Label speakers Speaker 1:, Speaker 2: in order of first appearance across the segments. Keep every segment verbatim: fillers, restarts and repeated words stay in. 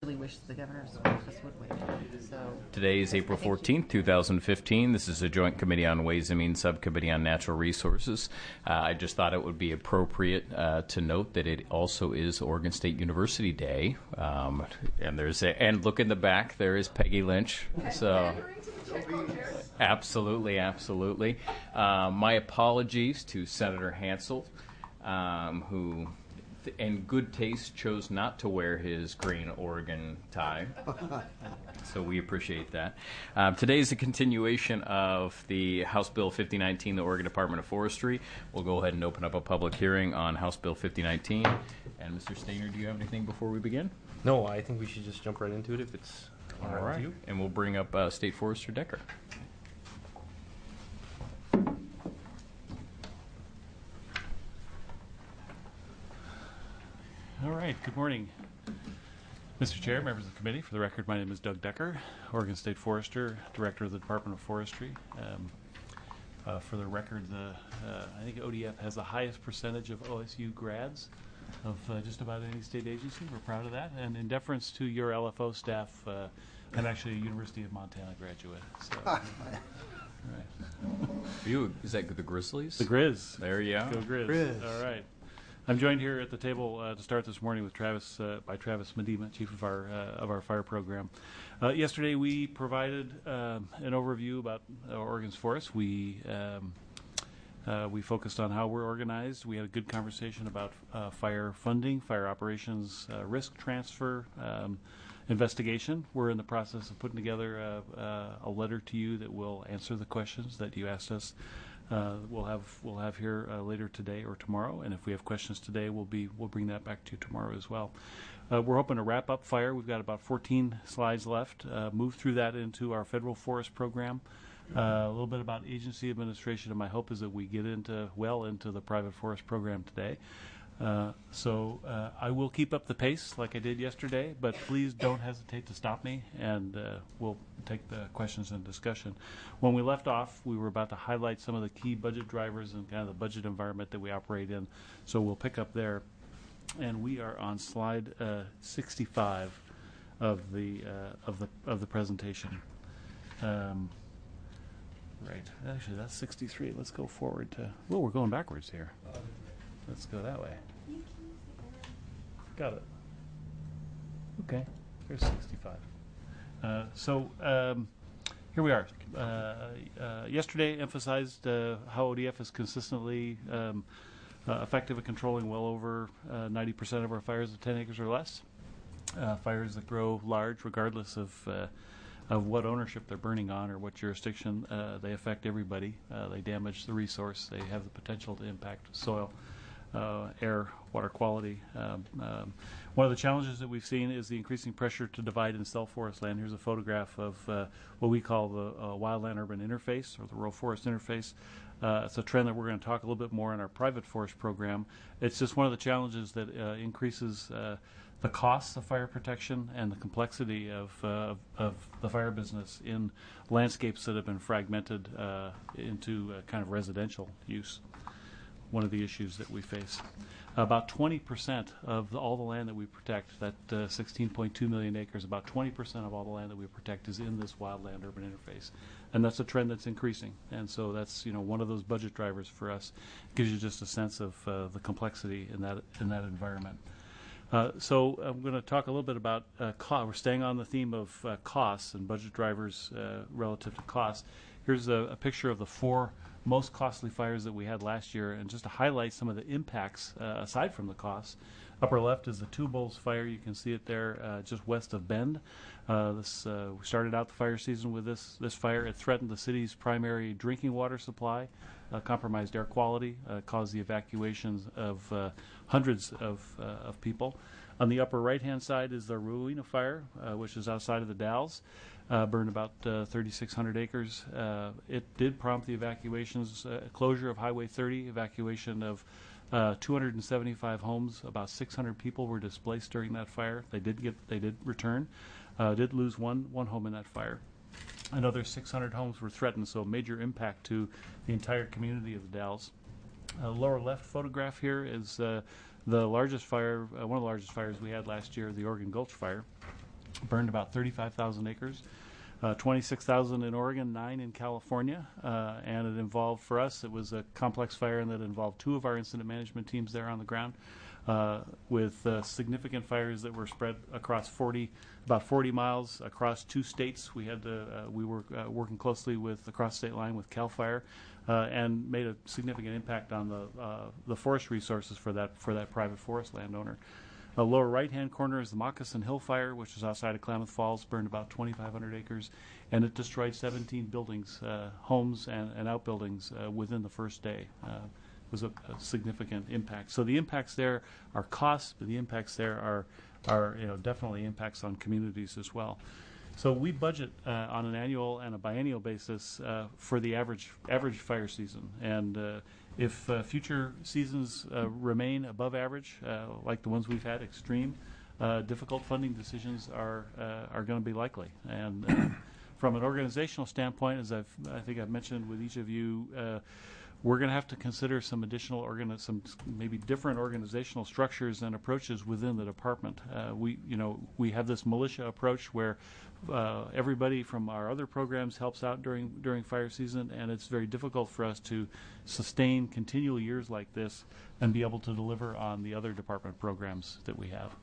Speaker 1: really wish the governor's office would wait. So
Speaker 2: Today is April fourteenth, two thousand fifteen. This is a Joint Committee on Ways and Means Subcommittee on Natural Resources. Uh, I just thought it would be appropriate uh, to note that it also is Oregon State University Day. Um, and there's a, and look in the back, there is Peggy Lynch. So absolutely, absolutely. Uh, my apologies to Senator Hansel, um, who in good taste chose not to wear his green Oregon tie. So we appreciate that. Um, today is a continuation of the House Bill fifty nineteen, the Oregon Department of Forestry. We'll go ahead and open up a public hearing on House Bill fifty nineteen. And Mister Stainer, do you have anything before we begin?
Speaker 3: No, I think we should just jump right into it if it's all right with you.
Speaker 2: And we'll bring up uh, State Forester Decker.
Speaker 4: All right, good morning, Mister Chair, members of the committee. For the record, my name is Doug Decker, Oregon State Forester, Director of the Department of Forestry. Um, uh, for the record, the uh, I think O D F has the highest percentage of O S U grads of uh, just about any state agency. We're proud of that. And in deference to your L F O staff, uh, I'm actually a University of Montana graduate. So, all right.
Speaker 2: Are you, is that the Grizzlies?
Speaker 4: The Grizz.
Speaker 2: There you go.
Speaker 4: Go Grizz.
Speaker 3: Grizz.
Speaker 4: All right. I'm joined here at the table uh, to start this morning with Travis uh, by Travis Medema, chief of our uh, of our fire program. Uh, yesterday we provided um, an overview about uh, Oregon's forests. We um, uh, we focused on how we're organized. We had a good conversation about uh, fire funding, fire operations, uh, risk transfer, um, investigation. We're in the process of putting together a, a, a letter to you that will answer the questions that you asked us. Uh, we'll have we'll have here uh, later today or tomorrow, and if we have questions today, we'll be we'll bring that back to you tomorrow as well. Uh, we're hoping to wrap up fire. We've got about fourteen slides left. Uh, move through that into our federal forest program. Uh, a little bit about agency administration, and my hope is that we get into well into the private forest program today. Uh, so uh, I will keep up the pace like I did yesterday, but please don't hesitate to stop me, and uh, we'll take the questions and discussion. When we left off, we were about to highlight some of the key budget drivers and kind of the budget environment that we operate in, so we'll pick up there. And we are on slide uh, sixty-five of the uh, of the of the presentation. Um, right, actually that's sixty-three. Let's go forward to. Well, we're going backwards here. Let's go that way. Got it. Okay, here's sixty-five. Uh, so um, here we are. Uh, uh, yesterday emphasized uh, how O D F is consistently um, uh, effective at controlling well over uh, ninety percent of our fires of ten acres or less. Uh, fires that grow large regardless of uh, of what ownership they're burning on or what jurisdiction. Uh, they affect everybody. Uh, they damage the resource. They have the potential to impact soil, Uh, air, water quality. Um, um, one of the challenges that we've seen is the increasing pressure to divide and sell forest land. Here's a photograph of uh, what we call the uh, wildland-urban interface, or the rural forest interface. Uh, it's a trend that we're going to talk a little bit more in our private forest program. It's just one of the challenges that uh, increases uh, the costs of fire protection and the complexity of, uh, of, of the fire business in landscapes that have been fragmented uh, into uh, kind of residential use. One of the issues that we face. About twenty percent of the, all the land that we protect, that uh, sixteen point two million acres, about twenty percent of all the land that we protect is in this wildland urban interface. And that's a trend that's increasing. And so that's, you know, one of those budget drivers for us. Gives you just a sense of uh, the complexity in that in that environment. Uh, so I'm going to talk a little bit about uh, cost. We're staying on the theme of uh, costs and budget drivers uh, relative to costs. Here's a, a picture of the four most costly fires that we had last year, and just to highlight some of the impacts uh, aside from the costs. Upper left is the Two Bowls fire. You can see it there uh, just west of Bend. Uh, this uh, we started out the fire season with this this fire. It threatened the city's primary drinking water supply, uh, compromised air quality, uh, caused the evacuations of uh, hundreds of uh, of people. On the upper right-hand side is the Rowena fire, uh, which is outside of the Dalles. Uh, burned about uh, thirty-six hundred acres. Uh, it did prompt the evacuations, uh, closure of Highway thirty, evacuation of uh, two hundred seventy-five homes. About six hundred people were displaced during that fire. They did get, they did return. Uh, did lose one one home in that fire. Another six hundred homes were threatened, so major impact to the entire community of the Dalles. Uh, lower left photograph here is uh, the largest fire, uh, one of the largest fires we had last year, the Oregon Gulch fire. burned about thirty-five thousand acres. Uh, twenty-six thousand in Oregon, nine in California, uh, and it involved, for us, it was a complex fire that involved two of our incident management teams there on the ground, uh, with uh, significant fires that were spread across forty, about forty miles across two states. We had to, uh, we were uh, working closely with across state line with Cal Fire, uh, and made a significant impact on the uh, the forest resources for that for that private forest landowner. The lower right-hand corner is the Moccasin Hill Fire, which is outside of Klamath Falls, burned about twenty-five hundred acres, and it destroyed seventeen buildings, uh, homes and, and outbuildings uh, within the first day. Uh, it was a, a significant impact. So the impacts there are costs, but the impacts there are, are you know, definitely impacts on communities as well. So we budget uh, on an annual and a biennial basis uh, for the average average fire season, and uh, if uh, future seasons uh, remain above average, uh, like the ones we've had, extreme, uh, difficult funding decisions are uh, are going to be likely. And uh, from an organizational standpoint, as I've I think I've mentioned with each of you, uh, we're going to have to consider some additional organi- some maybe different organizational structures and approaches within the department. Uh, we you know we have this militia approach where uh, everybody from our other programs helps out during during fire season, and it's very difficult for us to sustain continual years like this and be able to deliver on the other department programs that we have.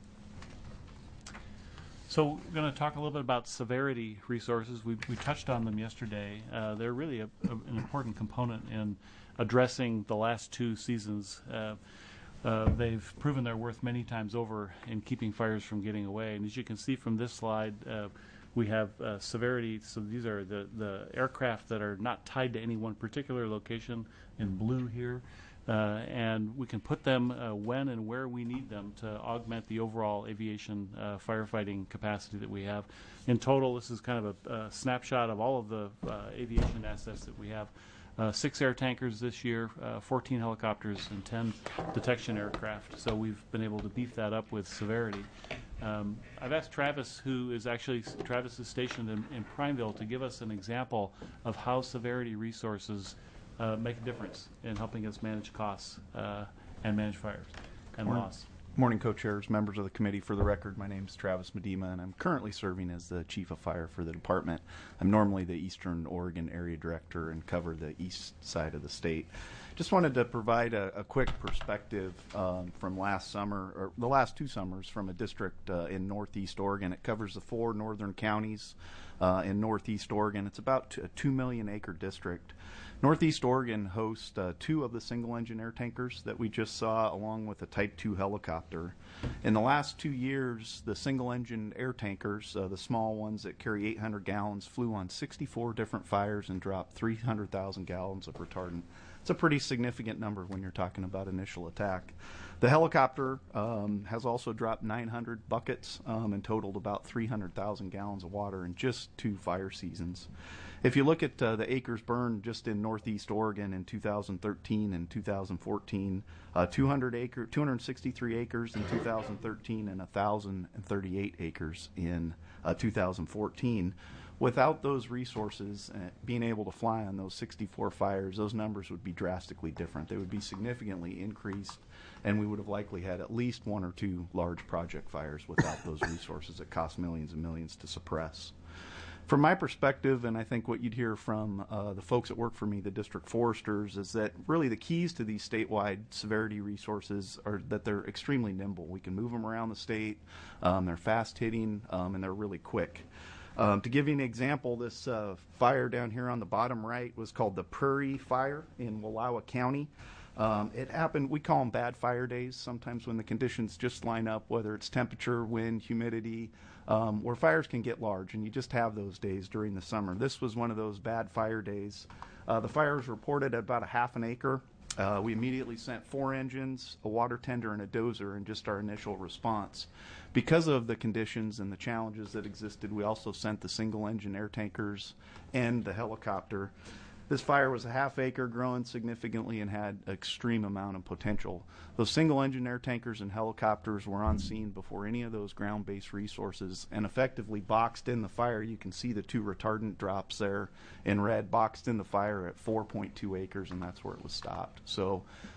Speaker 4: So we're going to talk a little bit about severity resources. We, we touched on them yesterday. Uh, they're really a, a, an important component in addressing the last two seasons. Uh, uh, they've proven their worth many times over in keeping fires from getting away. And as you can see from this slide, uh, we have uh, severity. So these are the, the aircraft that are not tied to any one particular location in blue here. Uh, and we can put them uh, when and where we need them to augment the overall aviation uh, firefighting capacity that we have. In total, this is kind of a, a snapshot of all of the uh, aviation assets that we have. Uh, six air tankers this year, uh, fourteen helicopters, and ten detection aircraft. So we've been able to beef that up with severity. Um, I've asked Travis, who is actually, Travis is stationed in, in Prineville, to give us an example of how severity resources Uh, make a difference in helping us manage costs uh, and manage fires and
Speaker 5: Morning.
Speaker 4: loss.
Speaker 5: Morning, co-chairs, members of the committee. For the record, my name is Travis Medema, and I'm currently serving as the Chief of Fire for the department. I'm normally the Eastern Oregon Area Director and cover the east side of the state. Just wanted to provide a, a quick perspective um, from last summer, or the last two summers, from a district uh, in Northeast Oregon. It covers the four northern counties uh, in Northeast Oregon. It's about a two million acre district. Northeast Oregon hosts uh, two of the single-engine air tankers that we just saw, along with a Type two helicopter. In the last two years, the single-engine air tankers, uh, the small ones that carry eight hundred gallons, flew on sixty-four different fires and dropped three hundred thousand gallons of retardant. It's a pretty significant number when you're talking about initial attack. The helicopter um, has also dropped nine hundred buckets um, and totaled about three hundred thousand gallons of water in just two fire seasons. If you look at uh, the acres burned just in Northeast Oregon in two thousand thirteen and two thousand fourteen, uh, two hundred acre, two hundred sixty-three acres in two thousand thirteen and one thousand thirty-eight acres in uh, two thousand fourteen. Without those resources, uh, being able to fly on those sixty-four fires, those numbers would be drastically different. They would be significantly increased, and we would have likely had at least one or two large project fires without those resources that cost millions and millions to suppress. From my perspective, and I think what you'd hear from uh, the folks that work for me, the district foresters, is that really the keys to these statewide severity resources are that they're extremely nimble. We can move them around the state, um, they're fast-hitting, um, and they're really quick. Um, to give you an example, this uh, fire down here on the bottom right was called the Prairie Fire in Wallowa County. Um, it happened, we call them bad fire days, sometimes when the conditions just line up, whether it's temperature, wind, humidity, um, where fires can get large, and you just have those days during the summer. This was one of those bad fire days. Uh, the fire was reported at about a half an acre. Uh, we immediately sent four engines, a water tender, and a dozer in just our initial response. Because of the conditions and the challenges that existed, we also sent the single-engine air tankers and the helicopter. This fire was a half acre, growing significantly, and had an extreme amount of potential. Those single-engine air tankers and helicopters were on scene before any of those ground-based resources and effectively boxed in the fire. You can see the two retardant drops there in red, boxed in the fire at four point two acres, and that's where it was stopped. So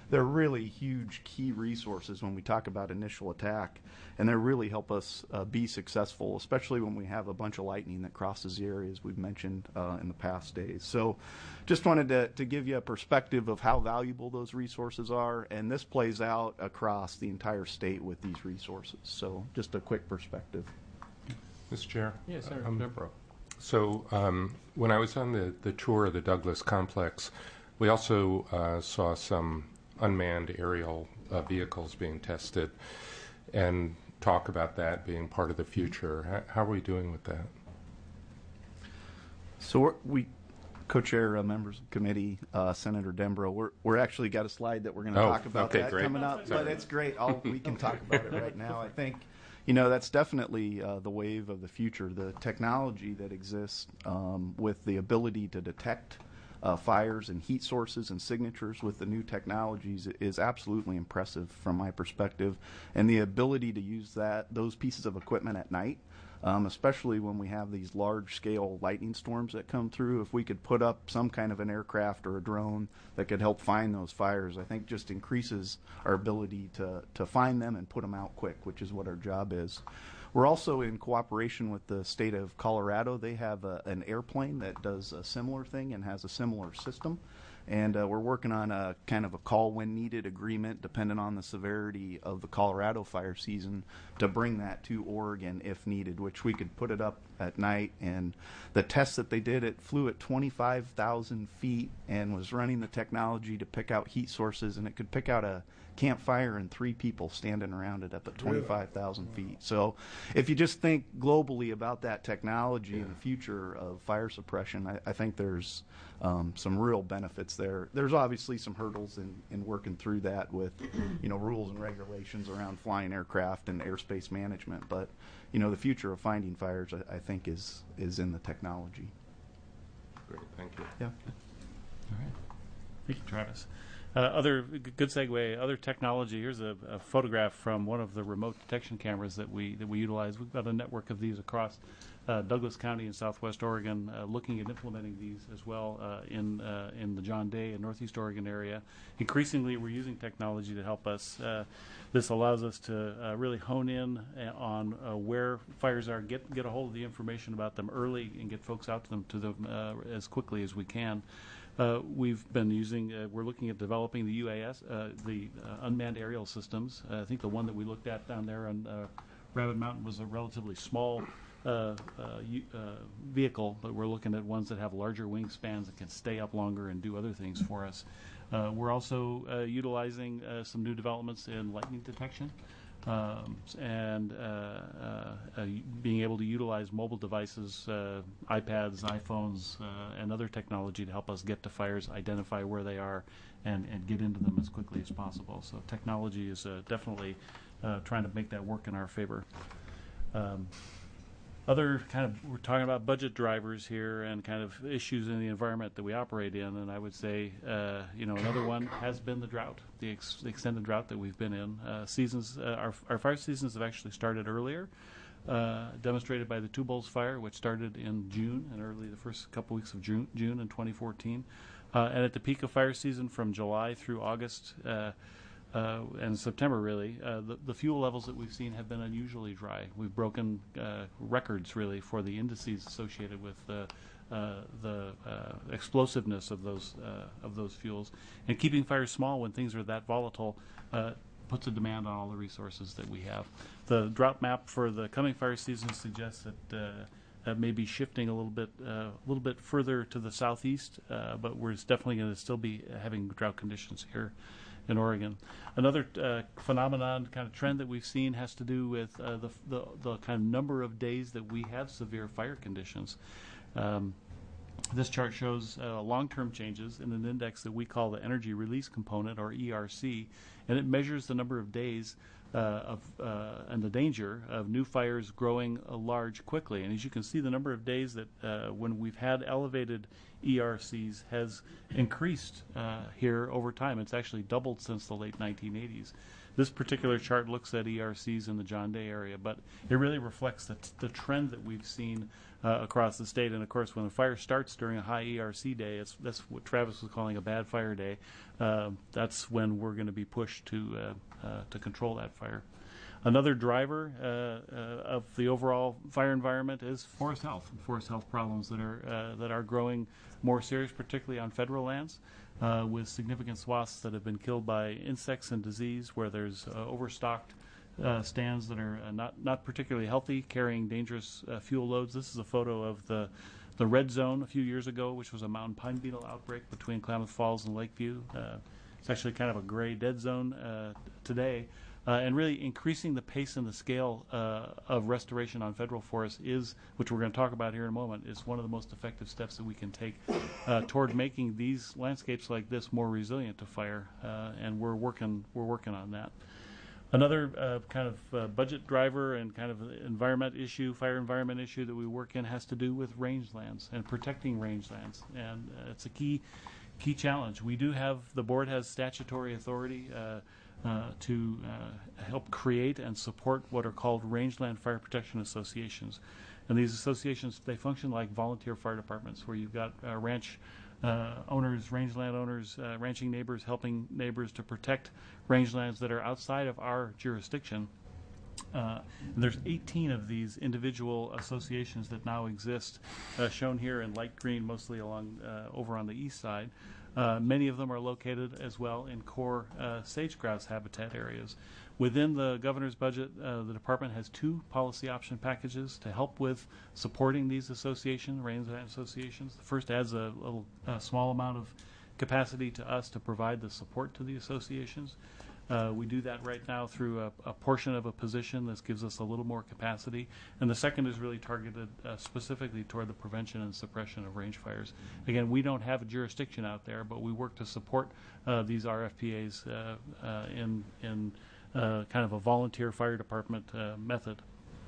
Speaker 5: they're really huge key resources when we talk about initial attack, and they really help us uh, be successful, especially when we have a bunch of lightning that crosses the areas we've mentioned uh, in the past days. So just wanted to, to give you a perspective of how valuable those resources are, and this plays out across the entire state with these resources. So just a quick perspective.
Speaker 6: Mister Chair?
Speaker 2: Yes, sir.
Speaker 6: Um,
Speaker 2: Deborah.
Speaker 6: So um, when I was on the, the tour of the Douglas complex, we also uh, saw some unmanned aerial uh, vehicles being tested, and talk about that being part of the future. How, how are we doing with that?
Speaker 5: So we're, we, co-chair uh, members of the committee, uh, Senator Dembro, we're we're actually got a slide that we're going to
Speaker 6: Oh,
Speaker 5: talk about
Speaker 6: okay,
Speaker 5: that
Speaker 6: great.
Speaker 5: coming up,
Speaker 6: Sorry.
Speaker 5: but it's great. I'll, we can talk about it right now. I think, you know, that's definitely uh, the wave of the future. The technology that exists um, with the ability to detect uh, fires and heat sources and signatures with the new technologies is absolutely impressive from my perspective, and the ability to use that those pieces of equipment at night. Um, especially when we have these large-scale lightning storms that come through. If we could put up some kind of an aircraft or a drone that could help find those fires, I think just increases our ability to, to find them and put them out quick, which is what our job is. We're also in cooperation with the state of Colorado. They have a, an airplane that does a similar thing and has a similar system. And uh, we're working on a kind of a call when needed agreement, depending on the severity of the Colorado fire season, to bring that to Oregon if needed, which we could put it up at night. And the test that they did, it flew at twenty-five thousand feet and was running the technology to pick out heat sources, and it could pick out a campfire and three people standing around it up at twenty-five thousand feet. So if you just think globally about that technology and the future of fire suppression, I, I think there's um, some real benefits there. There's obviously some hurdles in, in working through that with, you know, rules and regulations around flying aircraft and airspace management. But, you know, the future of finding fires, I, I think, is is in the technology.
Speaker 6: Great, thank you.
Speaker 5: Yeah.
Speaker 4: All right. Thank you, Travis. Uh, other g- good segue. Other technology. Here's a, a photograph from one of the remote detection cameras that we that we utilize. We've got a network of these across uh, Douglas County in Southwest Oregon, uh, looking at implementing these as well uh, in uh, in the John Day and Northeast Oregon area. Increasingly, we're using technology to help us. Uh, this allows us to uh, really hone in uh, on uh, where fires are, get get a hold of the information about them early, and get folks out to them to them uh, as quickly as we can. Uh, we've been using, uh, we're looking at developing the U A S, uh, the uh, unmanned aerial systems. Uh, I think the one that we looked at down there on uh, Rabbit Mountain was a relatively small uh, uh, u- uh, vehicle, but we're looking at ones that have larger wingspans that can stay up longer and do other things for us. Uh, we're also uh, utilizing uh, some new developments in lightning detection. Um, and uh, uh, uh, being able to utilize mobile devices, uh, iPads, iPhones, uh, and other technology to help us get to fires, identify where they are, and, and get into them as quickly as possible. So technology is uh, definitely uh, trying to make that work in our favor. Um, Other kind of, we're talking about budget drivers here and kind of issues in the environment that we operate in, and I would say, uh, you know, another one has been the drought, the, ex- the extended drought that we've been in. Uh, seasons, uh, our, our fire seasons have actually started earlier, uh, demonstrated by the Two Bowls fire, which started in June and early the first couple weeks of June, June in twenty fourteen, uh, and at the peak of fire season from July through August. Uh, Uh, and September, really, uh, the, the fuel levels that we've seen have been unusually dry. We've broken uh, records, really, for the indices associated with uh, uh, the uh, explosiveness of those uh, of those fuels. And keeping fires small when things are that volatile uh, puts a demand on all the resources that we have. The drought map for the coming fire season suggests that uh, uh, maybe shifting a little bit uh, a little bit further to the southeast, uh, but we're definitely going to still be having drought conditions here in Oregon. Another uh, phenomenon, kind of trend that we've seen has to do with uh, the, the the kind of number of days that we have severe fire conditions. Um, this chart shows uh, long-term changes in an index that we call the Energy Release Component, or E R C, and it measures the number of days uh, of uh, and the danger of new fires growing uh, large quickly. And as you can see, the number of days that uh, when we've had elevated E R Cs has increased uh, here over time. It's actually doubled since the late nineteen eighties. This particular chart looks at E R Cs in the John Day area, but it really reflects the, t- the trend that we've seen uh, across the state. And of course, when the fire starts during a high E R C day, it's, that's what Travis was calling a bad fire day. Uh, that's when we're going to be pushed to uh, uh, to control that fire. Another driver uh, uh, of the overall fire environment is forest health, forest health problems that are uh, that are growing more serious, particularly on federal lands, uh, with significant swaths that have been killed by insects and disease, where there's uh, overstocked uh, stands that are uh, not not particularly healthy, carrying dangerous uh, fuel loads. This is a photo of the the red zone a few years ago, which was a mountain pine beetle outbreak between Klamath Falls and Lakeview. Uh, it's actually kind of a gray dead zone uh, today. Uh, and really increasing the pace and the scale uh, of restoration on federal forests is, which we're going to talk about here in a moment, is one of the most effective steps that we can take uh, toward making these landscapes like this more resilient to fire. Uh, and we're working we're working on that. Another uh, kind of uh, budget driver and kind of environment issue, fire environment issue that we work in has to do with rangelands and protecting rangelands, and uh, it's a key key challenge. We do have the board has statutory authority. Uh, Uh, to uh, help create and support what are called rangeland fire protection associations. And these associations, they function like volunteer fire departments, where you've got uh, ranch uh, owners, rangeland owners, uh, ranching neighbors helping neighbors to protect rangelands that are outside of our jurisdiction. Uh, and there's eighteen of these individual associations that now exist, uh, shown here in light green, mostly along uh, over on the east side. Uh, many of them are located as well in core uh, sage-grouse habitat areas. Within the governor's budget, uh, the department has two policy option packages to help with supporting these associations, rangeland associations. The first adds a, little, a small amount of capacity to us to provide the support to the associations. Uh, we do that right now through a, a portion of a position that gives us a little more capacity. And the second is really targeted uh, specifically toward the prevention and suppression of range fires. Again, we don't have a jurisdiction out there, but we work to support uh, these R F P As uh, uh, in, in uh, kind of a volunteer fire department uh, method.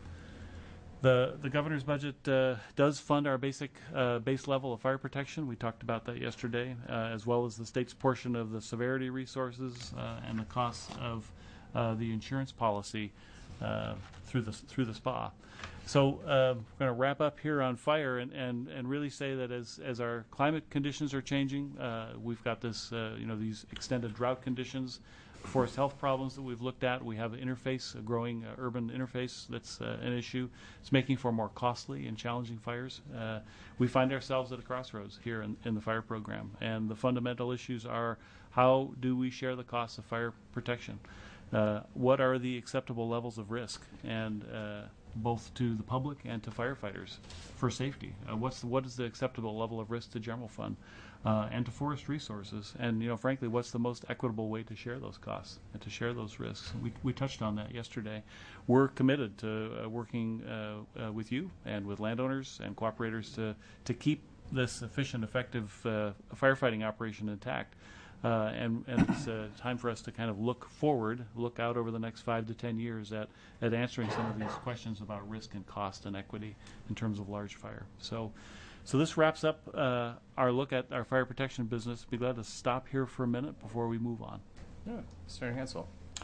Speaker 4: The the governor's budget uh, does fund our basic uh, base level of fire protection. We talked about that yesterday, uh, as well as the state's portion of the severity resources uh, and the costs of uh, the insurance policy uh, through the through the S P A. So uh, we're going to wrap up here on fire and, and, and really say that as as our climate conditions are changing, uh, we've got this uh, you know these extended drought conditions, forest health problems that we've looked at. We have an interface, a growing uh, urban interface that's uh, an issue. It's making for more costly and challenging fires. Uh, we find ourselves at a crossroads here in, in the fire program, and the fundamental issues are: how do we share the costs of fire protection? Uh, what are the acceptable levels of risk, and uh, both to the public and to firefighters for safety? Uh, what's the, what is the acceptable level of risk to general fund uh, and to forest resources? And you know, frankly, what's the most equitable way to share those costs and to share those risks? We we touched on that yesterday. We're committed to uh, working uh, uh, with you and with landowners and cooperators to to keep this efficient, effective uh, firefighting operation intact. Uh, and, and it's uh, time for us to kind of look forward, look out over the next five to ten years at, at answering some of these questions about risk and cost and equity in terms of large fire. So, so this wraps up uh, our look at our fire protection business. Be glad to stop here for a minute before we move on.
Speaker 2: Yeah, Senator Hansel.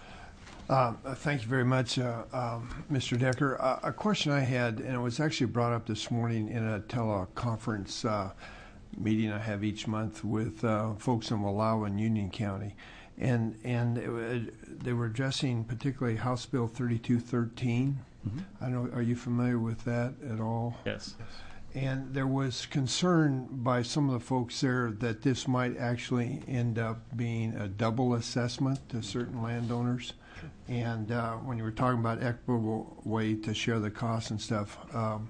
Speaker 7: Um, uh, thank you very much, uh, um, Mister Decker. Uh, a question I had, and it was actually brought up this morning in a teleconference uh, meeting I have each month with uh, folks in Wallowa and Union County, and and it, it, they were addressing particularly House Bill thirty-two thirteen. Mm-hmm. I don't know, are you familiar with that at all?
Speaker 4: Yes.
Speaker 7: And there was concern by some of the folks there that this might actually end up being a double assessment to certain landowners. Sure. And uh, when you were talking about equitable way to share the costs and stuff, um,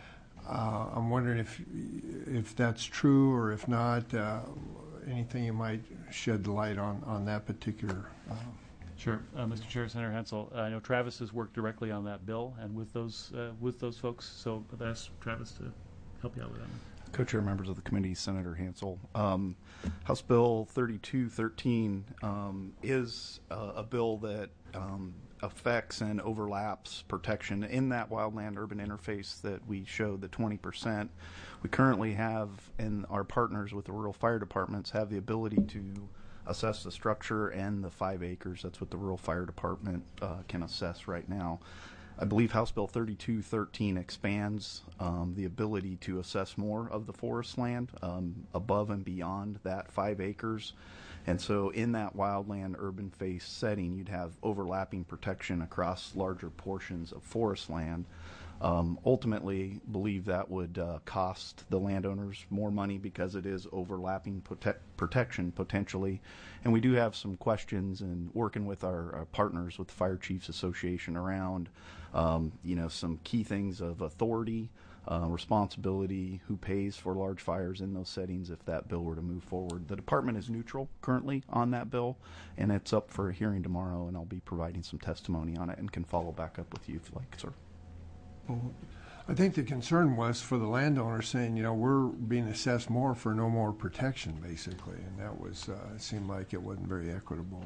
Speaker 7: Uh, I'm wondering if if that's true, or if not, uh, anything you might shed light on, on that particular. Uh,
Speaker 4: Sure, uh, Mister Chair, Senator Hansel. I know Travis has worked directly on that bill and with those uh, with those folks. So I've asked Travis to help you out with that.
Speaker 5: Co-chair members of the committee, Senator Hansel. Um, House Bill thirty-two thirteen um, is uh, a bill that um, affects and overlaps protection in that wildland urban interface that we showed, the twenty percent. We currently have, and our partners with the rural fire departments have the ability to assess the structure and the five acres. That's what the rural fire department uh, can assess right now. I believe House Bill thirty-two thirteen expands um, the ability to assess more of the forest land um, above and beyond that five acres. And so in that wildland urban face setting, you'd have overlapping protection across larger portions of forest land. Um, ultimately, believe that would uh, cost the landowners more money because it is overlapping prote- protection potentially. And we do have some questions in working with our, our partners with the Fire Chiefs Association around, um, you know, some key things of authority, uh, responsibility, who pays for large fires in those settings if that bill were to move forward. The department is neutral currently on that bill, and it's up for a hearing tomorrow, and I'll be providing some testimony on it and can follow back up with you if you like, sir.
Speaker 7: Well, I think the concern was for the landowner saying, you know, we're being assessed more for no more protection, basically, and that was uh, it seemed like it wasn't very equitable.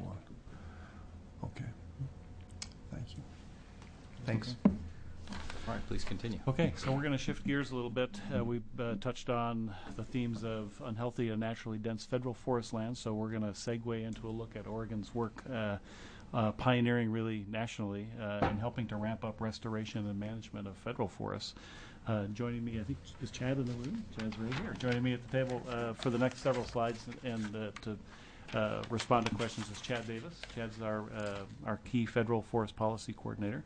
Speaker 7: Okay, thank you.
Speaker 5: Thanks.
Speaker 2: All right, please continue.
Speaker 4: Okay, so we're going to shift gears a little bit. Uh, we've uh, touched on the themes of unhealthy and naturally dense federal forest lands, so we're going to segue into a look at Oregon's work uh, uh, pioneering really nationally uh, in helping to ramp up restoration and management of federal forests. Uh, joining me, I think, is Chad in the room? Chad's right here. Joining me at the table uh, for the next several slides and uh, to uh, respond to questions is Chad Davis. Chad's our, uh, our key federal forest policy coordinator.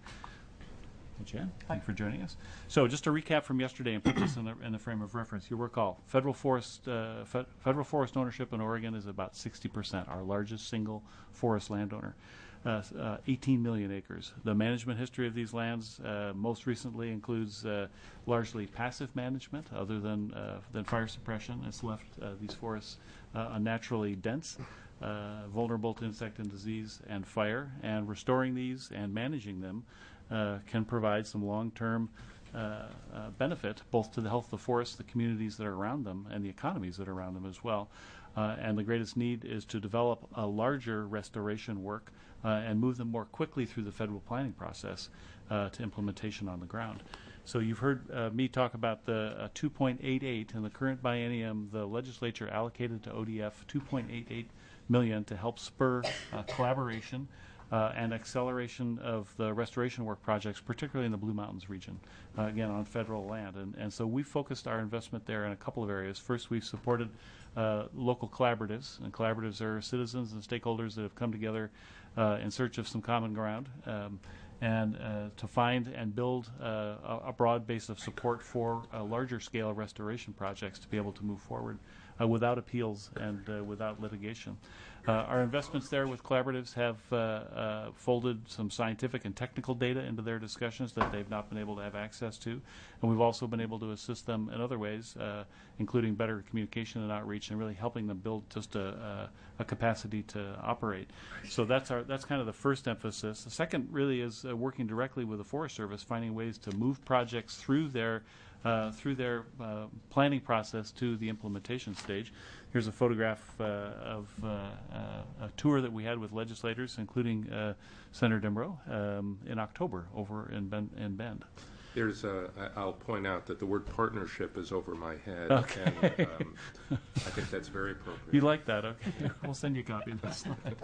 Speaker 4: Hey, Chad, thank you for joining us. So just to recap from yesterday and put this in the, in the frame of reference, you'll recall federal forest uh, fe- federal forest ownership in Oregon is about sixty percent, our largest single forest landowner, uh, uh, eighteen million acres. The management history of these lands uh, most recently includes uh, largely passive management, other than uh, than fire suppression. It's left uh, these forests uh, unnaturally dense, uh, vulnerable to insect and disease and fire, and restoring these and managing them Uh, can provide some long-term uh, uh, benefit both to the health of the forest, the communities that are around them, and the economies that are around them as well. Uh, and the greatest need is to develop a larger restoration work uh, and move them more quickly through the federal planning process uh, to implementation on the ground. So you've heard uh, me talk about the uh, two point eight eight in the current biennium. The legislature allocated to O D F two point eight eight million to help spur uh, collaboration Uh, and acceleration of the restoration work projects, particularly in the Blue Mountains region, uh, again, on federal land. And, and so we've focused our investment there in a couple of areas. First, we've supported uh, local collaboratives, and collaboratives are citizens and stakeholders that have come together uh, in search of some common ground um, and uh, to find and build uh, a, a broad base of support for a larger scale restoration projects to be able to move forward uh, without appeals and uh, without litigation. Uh, our investments there with collaboratives have uh, uh, folded some scientific and technical data into their discussions that they've not been able to have access to. And we've also been able to assist them in other ways, uh, including better communication and outreach, and really helping them build just a, a, a capacity to operate. So that's our that's kind of the first emphasis. The second really is uh, working directly with the Forest Service, finding ways to move projects through their Uh, through their uh, planning process to the implementation stage. Here's a photograph uh, of uh, uh, a tour that we had with legislators, including uh, Senator Dimrow, um, in October over in, ben- in Bend.
Speaker 6: There's a, I- I'll point out that the word partnership is over my head,
Speaker 4: Okay.
Speaker 6: and um, I think that's very appropriate.
Speaker 4: You like that? Okay. We'll send you a copy of that slide.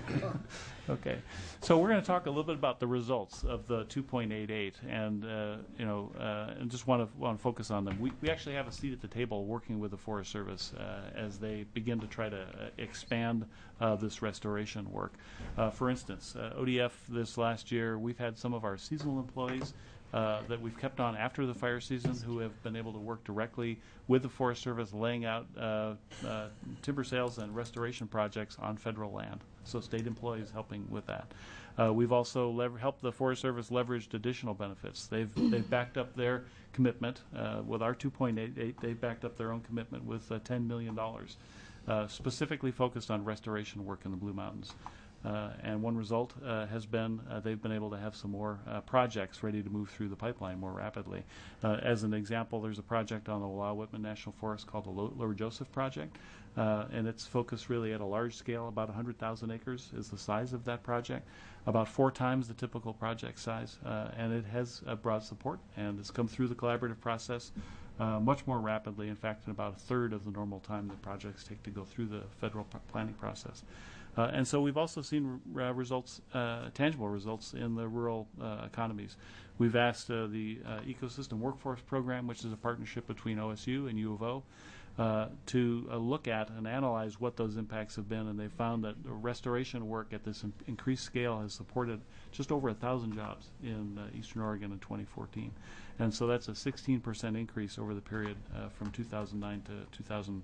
Speaker 4: Okay. So we're going to talk a little bit about the results of the two point eight eight, and uh, you know, uh, and just want to want to focus on them. We we actually have a seat at the table working with the Forest Service uh, as they begin to try to uh, expand uh, this restoration work. Uh, for instance, uh, O D F this last year, we've had some of our seasonal employees Uh, that we've kept on after the fire season who have been able to work directly with the Forest Service laying out uh, uh, timber sales and restoration projects on federal land. So state employees helping with that. Uh, we've also lever- helped the Forest Service leverage additional benefits. They've they've backed up their commitment uh, with our two point eight eight. They've backed up their own commitment with uh, ten million dollars, uh, specifically focused on restoration work in the Blue Mountains. Uh, and one result uh, has been uh, they've been able to have some more uh, projects ready to move through the pipeline more rapidly. Uh, as an example, there's a project on the Wallowa-Whitman National Forest called the Lo- Lower Joseph Project, uh, and it's focused really at a large scale. About one hundred thousand acres is the size of that project, about four times the typical project size, uh, and it has uh, broad support and has come through the collaborative process uh, much more rapidly. In fact, in about a third of the normal time the projects take to go through the federal p- planning process. Uh, and so we've also seen uh, results, uh, tangible results in the rural uh, economies. We've asked uh, the uh, Ecosystem Workforce Program, which is a partnership between O S U and U of O, uh, to uh, look at and analyze what those impacts have been. And they found that the restoration work at this in- increased scale has supported just over a thousand jobs in uh, Eastern Oregon in twenty fourteen. And so that's a sixteen percent increase over the period uh, from two thousand nine to two thousand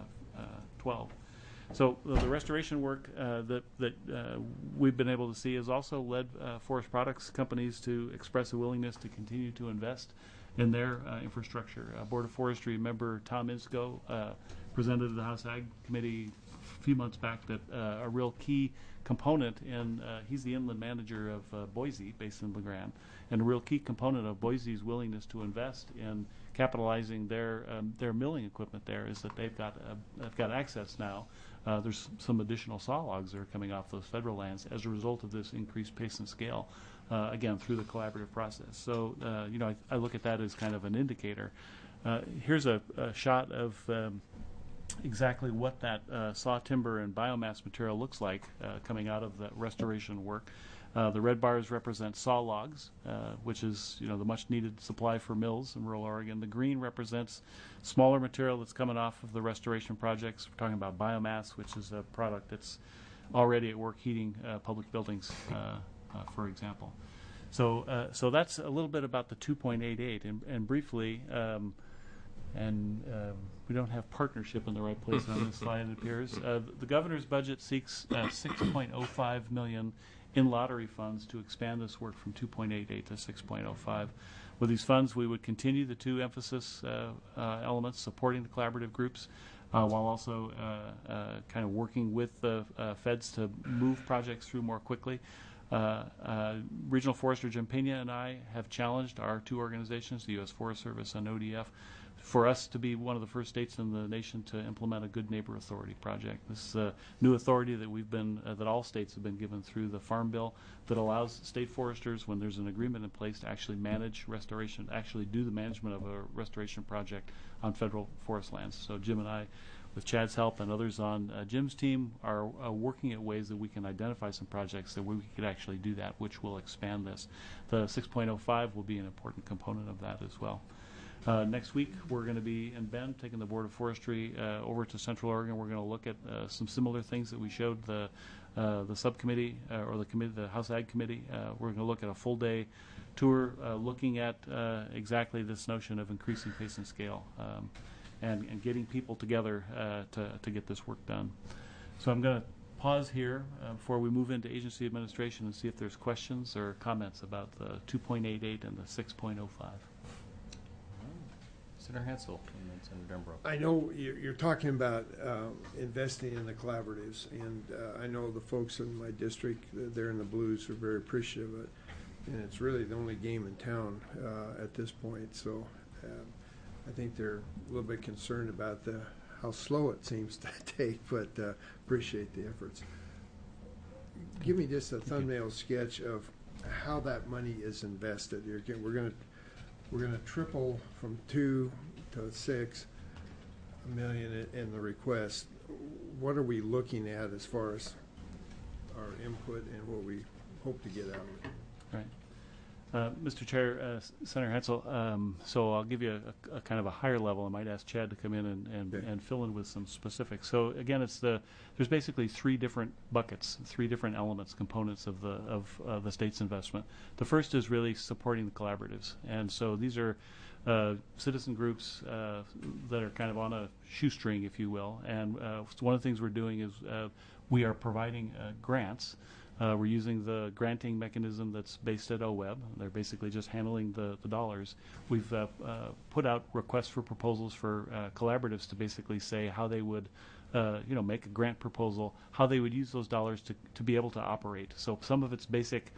Speaker 4: twelve. So uh, the restoration work uh, that that uh, we've been able to see has also led uh, forest products companies to express a willingness to continue to invest in their uh, infrastructure. Uh, Board of Forestry member Tom Insko uh, presented to the House Ag Committee a few months back that uh, a real key component in, uh, he's the inland manager of uh, Boise, based in La Grande, and a real key component of Boise's willingness to invest in capitalizing their um, their milling equipment there is that they've got uh, they've got access now. Uh, there's some additional saw logs that are coming off those federal lands as a result of this increased pace and scale, uh, again, through the collaborative process. So, uh, you know, I, I look at that as kind of an indicator. Uh, here's a, a shot of um, exactly what that uh, saw timber and biomass material looks like uh, coming out of the restoration work. Uh, the red bars represent saw logs, uh, which is, you know, the much-needed supply for mills in rural Oregon. The green represents smaller material that's coming off of the restoration projects. We're talking about biomass, which is a product that's already at work heating uh, public buildings, uh, uh, for example. So, uh, so that's a little bit about the two point eight eight. And, and briefly, um, and um, we don't have partnership in the right place on this slide, it appears. Uh, the governor's budget seeks uh, six point oh five million dollars in lottery funds to expand this work from two point eight eight to six point oh five. With these funds, we would continue the two emphasis uh, uh, elements, supporting the collaborative groups, uh, while also uh, uh, kind of working with the uh, feds to move projects through more quickly. Uh, uh, Regional Forester Jim Pena and I have challenged our two organizations, the U S Forest Service and O D F, for us to be one of the first states in the nation to implement a Good Neighbor Authority project. This is a new authority that we've been, uh, that all states have been given through the Farm Bill, that allows state foresters, when there's an agreement in place, to actually manage restoration, actually do the management of a restoration project on federal forest lands. So Jim and I, with Chad's help and others on uh, Jim's team, are uh, working at ways that we can identify some projects that we could actually do that, which will expand this. The six point oh five will be an important component of that as well. Uh, next week, we're going to be in Bend, taking the Board of Forestry uh, over to Central Oregon. We're going to look at uh, some similar things that we showed the uh, the subcommittee uh, or the committee, the House Ag Committee. Uh, we're going to look at a full day tour, uh, looking at uh, exactly this notion of increasing pace and scale, um, and, and getting people together uh, to to get this work done. So I'm going to pause here uh, before we move into agency administration and see if there's questions or comments about the two point eight eight and the six point oh five.
Speaker 2: Senator Hansel and then Senator Denbrough.
Speaker 7: I know you're, you're talking about uh, investing in the collaboratives, and uh, I know the folks in my district, uh, there in the Blues, are very appreciative of it, and it's really the only game in town uh, at this point. So uh, I think they're a little bit concerned about the how slow it seems to take, but uh, appreciate the efforts. Give me just a thumbnail sketch of how that money is invested. You're, we're going to We're going to triple from two to six million in the request. What are we looking at as far as our input and what we hope to get out of it?
Speaker 4: Right. Uh, Mister Chair, uh, Senator Hansel, um, so I'll give you a, a kind of a higher level. I might ask Chad to come in and, and,
Speaker 7: Okay.
Speaker 4: and fill in with some specifics. So again, it's the there's basically three different buckets, three different elements, components of the of uh, the state's investment. The first is really supporting the collaboratives, and so these are uh, citizen groups uh, that are kind of on a shoestring, if you will. And uh, one of the things we're doing is uh, we are providing uh, grants. Uh, we're using the granting mechanism that's based at O W E B. They're basically just handling the, the dollars. We've uh, uh, put out requests for proposals for uh, collaboratives to basically say how they would uh, you know, make a grant proposal, how they would use those dollars to, to be able to operate. So some of it's basic,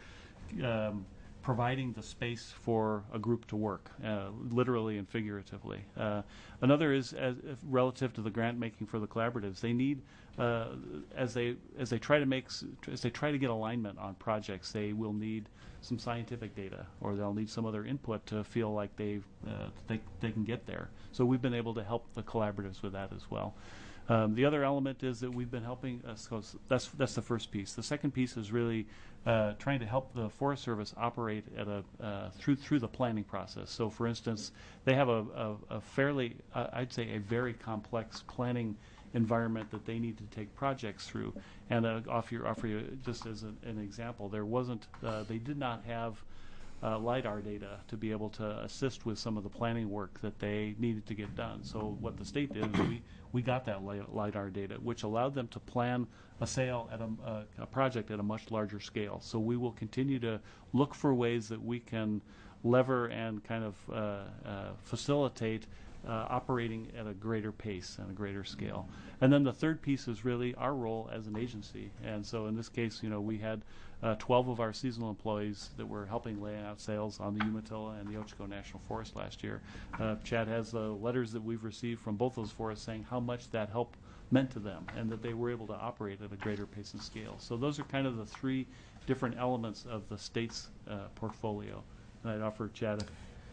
Speaker 4: um, providing the space for a group to work, uh, literally and figuratively. Uh, another is as, if relative to the grant making for the collaboratives. They need, uh, as they as they try to make s- as they try to get alignment on projects, they will need some scientific data, or they'll need some other input to feel like they uh, they they can get there. So we've been able to help the collaboratives with that as well. Um, the other element is that we've been helping us. Cause that's that's the first piece. The second piece is really uh, trying to help the Forest Service operate at a uh, through through the planning process. So, for instance, they have a, a, a fairly, uh, I'd say, a very complex planning environment that they need to take projects through. And uh, offer you, offer you just as a, an example, there wasn't, uh, they did not have Uh, LiDAR data to be able to assist with some of the planning work that they needed to get done. So what the state did is we, we got that li- LiDAR data, which allowed them to plan a sale at a, a, a project at a much larger scale. So we will continue to look for ways that we can lever and kind of uh, uh, facilitate uh, operating at a greater pace and a greater scale. And then the third piece is really our role as an agency. And so in this case, you know, we had uh, twelve of our seasonal employees that were helping lay out sales on the Umatilla and the Ochoco National Forest last year. Uh, Chad has the letters that we've received from both those forests saying how much that help meant to them and that they were able to operate at a greater pace and scale. So those are kind of the three different elements of the state's uh, portfolio. And I'd offer Chad.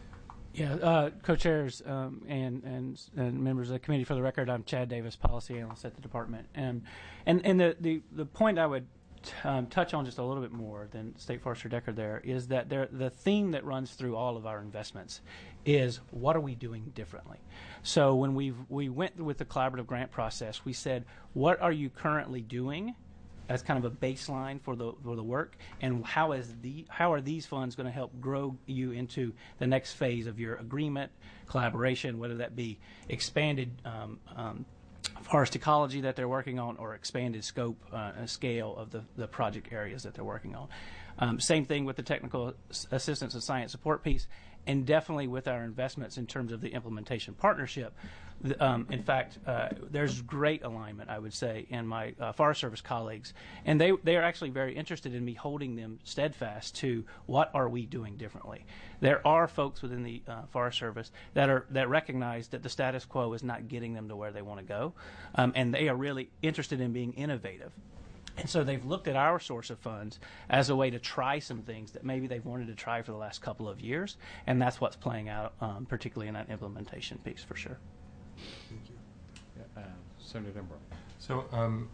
Speaker 8: Yeah, uh, co-chairs um, and, and and members of the committee. For the record, I'm Chad Davis, policy analyst at the department. And and and the the, the point I would t- um, touch on just a little bit more than State Forester Decker there is that there the theme that runs through all of our investments is what are we doing differently. So when we we went with the collaborative grant process, we said what are you currently doing as kind of a baseline for the for the work, and how is the how are these funds going to help grow you into the next phase of your agreement, collaboration, whether that be expanded um, um, forest ecology that they're working on, or expanded scope uh, and scale of the, the project areas that they're working on. Um, same thing with the technical assistance and science support piece, and definitely with our investments in terms of the implementation partnership. The, um, in fact, uh, there's great alignment, I would say, in my uh, Forest Service colleagues, and they they are actually very interested in me holding them steadfast to what are we doing differently. There are folks within the uh, Forest Service that are that recognize that the status quo is not getting them to where they want to go, um, and they are really interested in being innovative. And so they've looked at our source of funds as a way to try some things that maybe they've wanted to try for the last couple of years, and that's what's playing out, um, particularly in that implementation piece for sure.
Speaker 7: Thank you.
Speaker 2: Uh, Senator Denbrough.
Speaker 6: So um,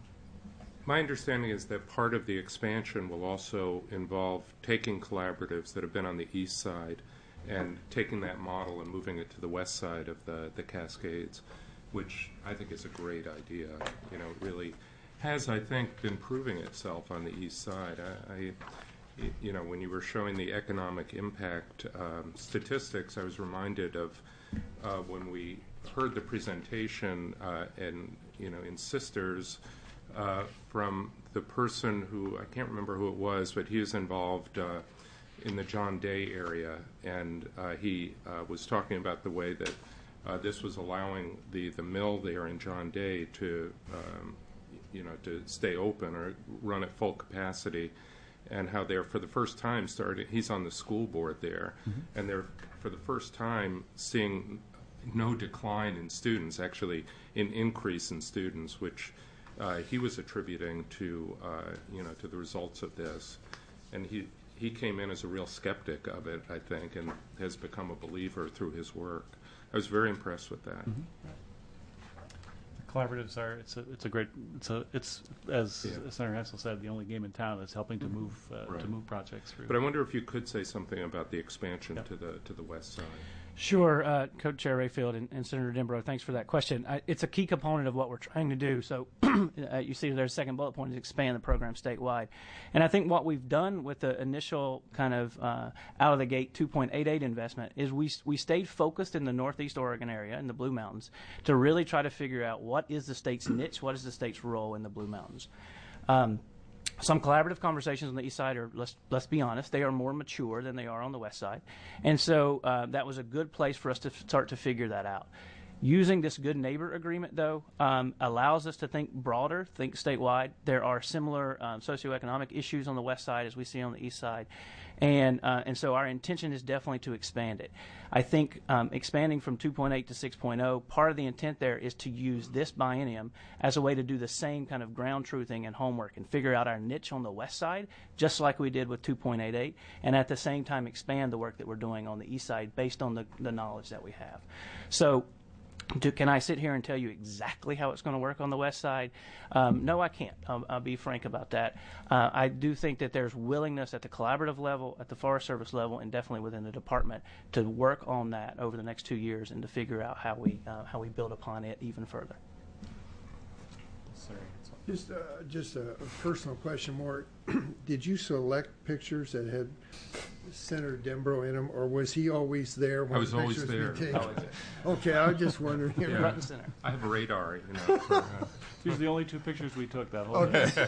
Speaker 6: my understanding is that part of the expansion will also involve taking collaboratives that have been on the east side and taking that model and moving it to the west side of the, the Cascades, which I think is a great idea. You know, it really has, I think, been proving itself on the east side. I, I you know, when you were showing the economic impact um, statistics, I was reminded of uh, when we heard the presentation uh, and, you know, in Sisters uh, from the person who, I can't remember who it was, but he was involved uh, in the John Day area, and uh, he uh, was talking about the way that uh, this was allowing the, the mill there in John Day to, um, you know, to stay open or run at full capacity, and how they're, for the first time, started, he's on the school board there, mm-hmm. and they're, for the first time, seeing no decline in students, actually an increase in students, which uh, he was attributing to, uh, you know, to the results of this. And he, he came in as a real skeptic of it, I think, and has become a believer through his work. I was very impressed with that.
Speaker 4: Mm-hmm. Collaboratives are it's a it's a great it's a it's as
Speaker 6: Yeah.
Speaker 4: Senator Hansel said, the only game in town that's helping to move uh,
Speaker 6: Right.
Speaker 4: to move projects through.
Speaker 6: But I wonder if you could say something about the expansion
Speaker 4: Yep.
Speaker 6: to the to the west side.
Speaker 8: Sure, uh, Co-Chair Rayfield and, and Senator Denbrough, thanks for that question. I, it's a key component of what we're trying to do. So uh, you see there's a second bullet point is expand the program statewide. And I think what we've done with the initial kind of uh, out-of-the-gate two point eight eight investment is we we stayed focused in the Northeast Oregon area, in the Blue Mountains, to really try to figure out what is the state's niche, what is the state's role in the Blue Mountains. Um, Some collaborative conversations on the east side are, let's, let's be honest, they are more mature than they are on the west side. And so uh, that was a good place for us to f- start to figure that out. Using this good neighbor agreement, though, um, allows us to think broader, think statewide. There are similar um, socioeconomic issues on the west side as we see on the east side. And uh, and so our intention is definitely to expand it. I think um, expanding from two point eight to six point oh, part of the intent there is to use this biennium as a way to do the same kind of ground truthing and homework and figure out our niche on the west side, just like we did with two point eight eight, and at the same time expand the work that we're doing on the east side based on the, the knowledge that we have. So Do, can I sit here and tell you exactly how it's going to work on the west side? Um, no, I can't. I'll, I'll be frank about that. Uh, I do think that there's willingness at the collaborative level, at the Forest Service level, and definitely within the department to work on that over the next two years and to figure out how we uh, how we build upon it even further.
Speaker 4: Sorry.
Speaker 7: Just, uh, just a, a personal question, more. Did you select pictures that had Senator Dembro in them, or was he always there when
Speaker 6: I was
Speaker 7: the
Speaker 6: always
Speaker 7: pictures
Speaker 6: there.
Speaker 7: were taken?
Speaker 8: Always
Speaker 7: Okay, I was just wondering.
Speaker 6: Yeah.
Speaker 8: Front and center.
Speaker 6: I have a radar, you know. For, uh,
Speaker 4: These are the only two pictures we took that whole
Speaker 7: Okay.
Speaker 4: day.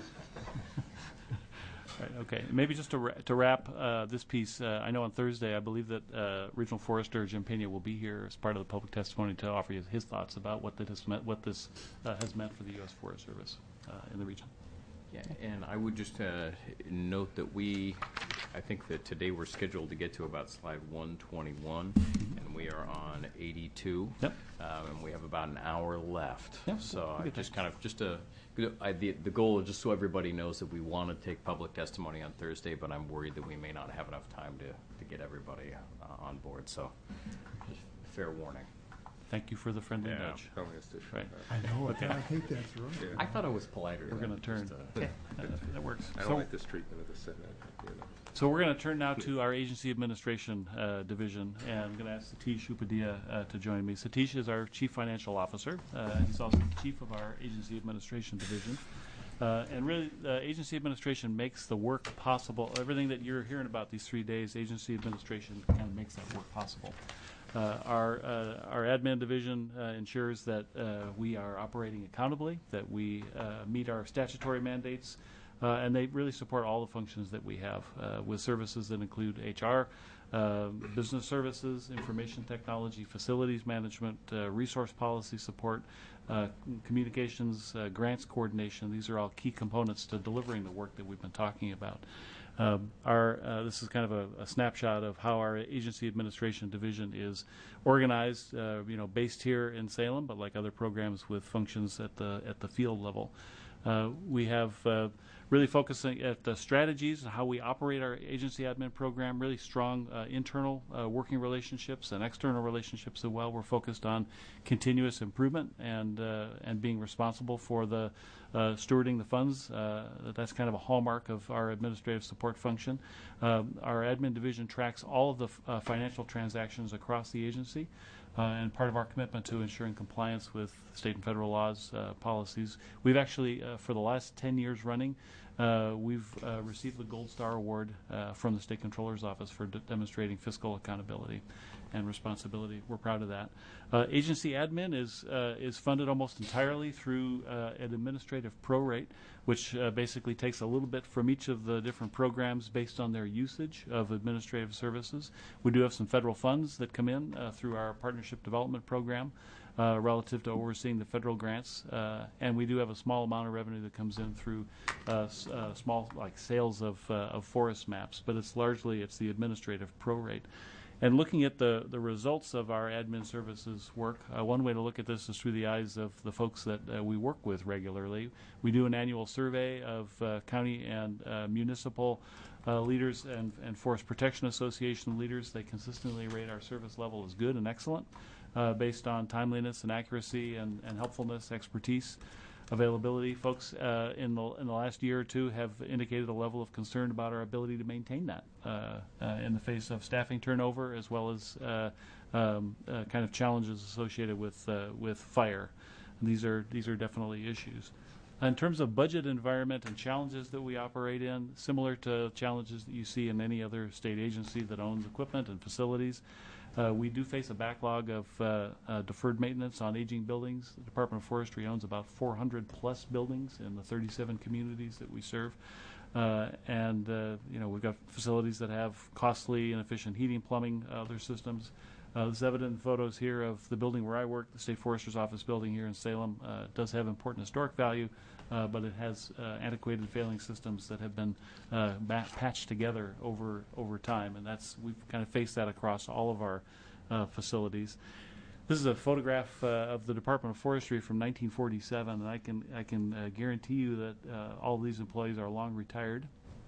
Speaker 4: Right, okay. Maybe just to, ra- to wrap uh, this piece, uh, I know on Thursday, I believe that uh, Regional Forester Jim Pena will be here as part of the public testimony to offer his, his thoughts about what, that has meant, what this uh, has meant for the U S Forest Service uh, in the region.
Speaker 2: Yeah, and I would just uh, note that we, I think that today we're scheduled to get to about slide one twenty-one, and we are on eighty-two.
Speaker 4: Yep.
Speaker 2: Um, and we have about an hour left.
Speaker 4: Yep,
Speaker 2: So
Speaker 4: we'll
Speaker 2: I
Speaker 4: get
Speaker 2: just
Speaker 4: there.
Speaker 2: kind of, just a, I, the, the goal is just so everybody knows that we want to take public testimony on Thursday, but I'm worried that we may not have enough time to, to get everybody uh, on board. So just fair warning.
Speaker 4: Thank you for the friendly
Speaker 2: Yeah.
Speaker 4: nudge.
Speaker 6: telling us to shut
Speaker 4: Right.
Speaker 6: up.
Speaker 7: I know,
Speaker 4: Okay.
Speaker 7: I think that's right.
Speaker 6: Yeah.
Speaker 2: I thought I was politer.
Speaker 4: We're
Speaker 2: than
Speaker 4: going to turn.
Speaker 2: just, uh,
Speaker 4: Uh, that works.
Speaker 6: I don't
Speaker 4: So-
Speaker 6: like this treatment of the Senate. You know.
Speaker 4: So we're going to turn now to our agency administration uh, division, and I'm going to ask Satish Upadhyaya uh, to join me. Satish is our chief financial officer. Uh, he's also the chief of our agency administration division. Uh, and really, uh, agency administration makes the work possible. Everything that you're hearing about these three days, agency administration kind of makes that work possible. Uh, our uh, our admin division uh, ensures that uh, we are operating accountably, that we uh, meet our statutory mandates, uh, and they really support all the functions that we have uh, with services that include H R, uh, business services, information technology, facilities management, uh, resource policy support, uh, communications, uh, grants coordination. These are all key components to delivering the work that we've been talking about. Um, our uh, this is kind of a, a snapshot of how our agency administration division is organized. Uh, you know, based here in Salem, but like other programs with functions at the at the field level. Uh, we have uh, really focusing at the strategies and how we operate our agency admin program. Really strong uh, internal uh, working relationships and external relationships as well. We're focused on continuous improvement and uh, and being responsible for the uh, stewarding the funds. Uh, that's kind of a hallmark of our administrative support function. Um, our admin division tracks all of the f- uh, financial transactions across the agency. Uh, and part of our commitment to ensuring compliance with state and federal laws, uh, policies. We've actually, uh, for the last ten years running, uh, we've uh, received the Gold Star Award uh, from the State Comptroller's Office for de- demonstrating fiscal accountability and responsibility. We're proud of that. Uh, agency admin is uh, is funded almost entirely through uh, an administrative prorate, which uh, basically takes a little bit from each of the different programs based on their usage of administrative services. We do have some federal funds that come in uh, through our partnership development program uh, relative to overseeing the federal grants, uh, and we do have a small amount of revenue that comes in through uh, s- uh, small like sales of uh, of forest maps, but it's largely it's the administrative prorate. And looking at the, the results of our admin services work, uh, one way to look at this is through the eyes of the folks that uh, we work with regularly. We do an annual survey of uh, county and uh, municipal uh, leaders and, and Forest Protection Association leaders. They consistently rate our service level as good and excellent uh, based on timeliness and accuracy and, and helpfulness, expertise. Availability. Folks uh, in the in the last year or two have indicated a level of concern about our ability to maintain that uh, uh, in the face of staffing turnover, as well as uh, um, uh, kind of challenges associated with uh, with fire. And these are these are definitely issues. In terms of budget environment and challenges that we operate in, similar to challenges that you see in any other state agency that owns equipment and facilities. Uh, we do face a backlog of uh, uh, deferred maintenance on aging buildings. The Department of Forestry owns about four hundred plus buildings in the thirty-seven communities that we serve. Uh, and, uh, you know, we've got facilities that have costly, inefficient heating, plumbing, other systems. Uh, this is evident in photos here of the building where I work, the State Forester's Office building here in Salem. Uh, it does have important historic value, uh, but it has uh, antiquated failing systems that have been uh, ba- patched together over over time, and that's we've kind of faced that across all of our uh, facilities. This is a photograph uh, of the Department of Forestry from nineteen forty-seven, and I can I can uh, guarantee you that uh, all of these employees are long retired.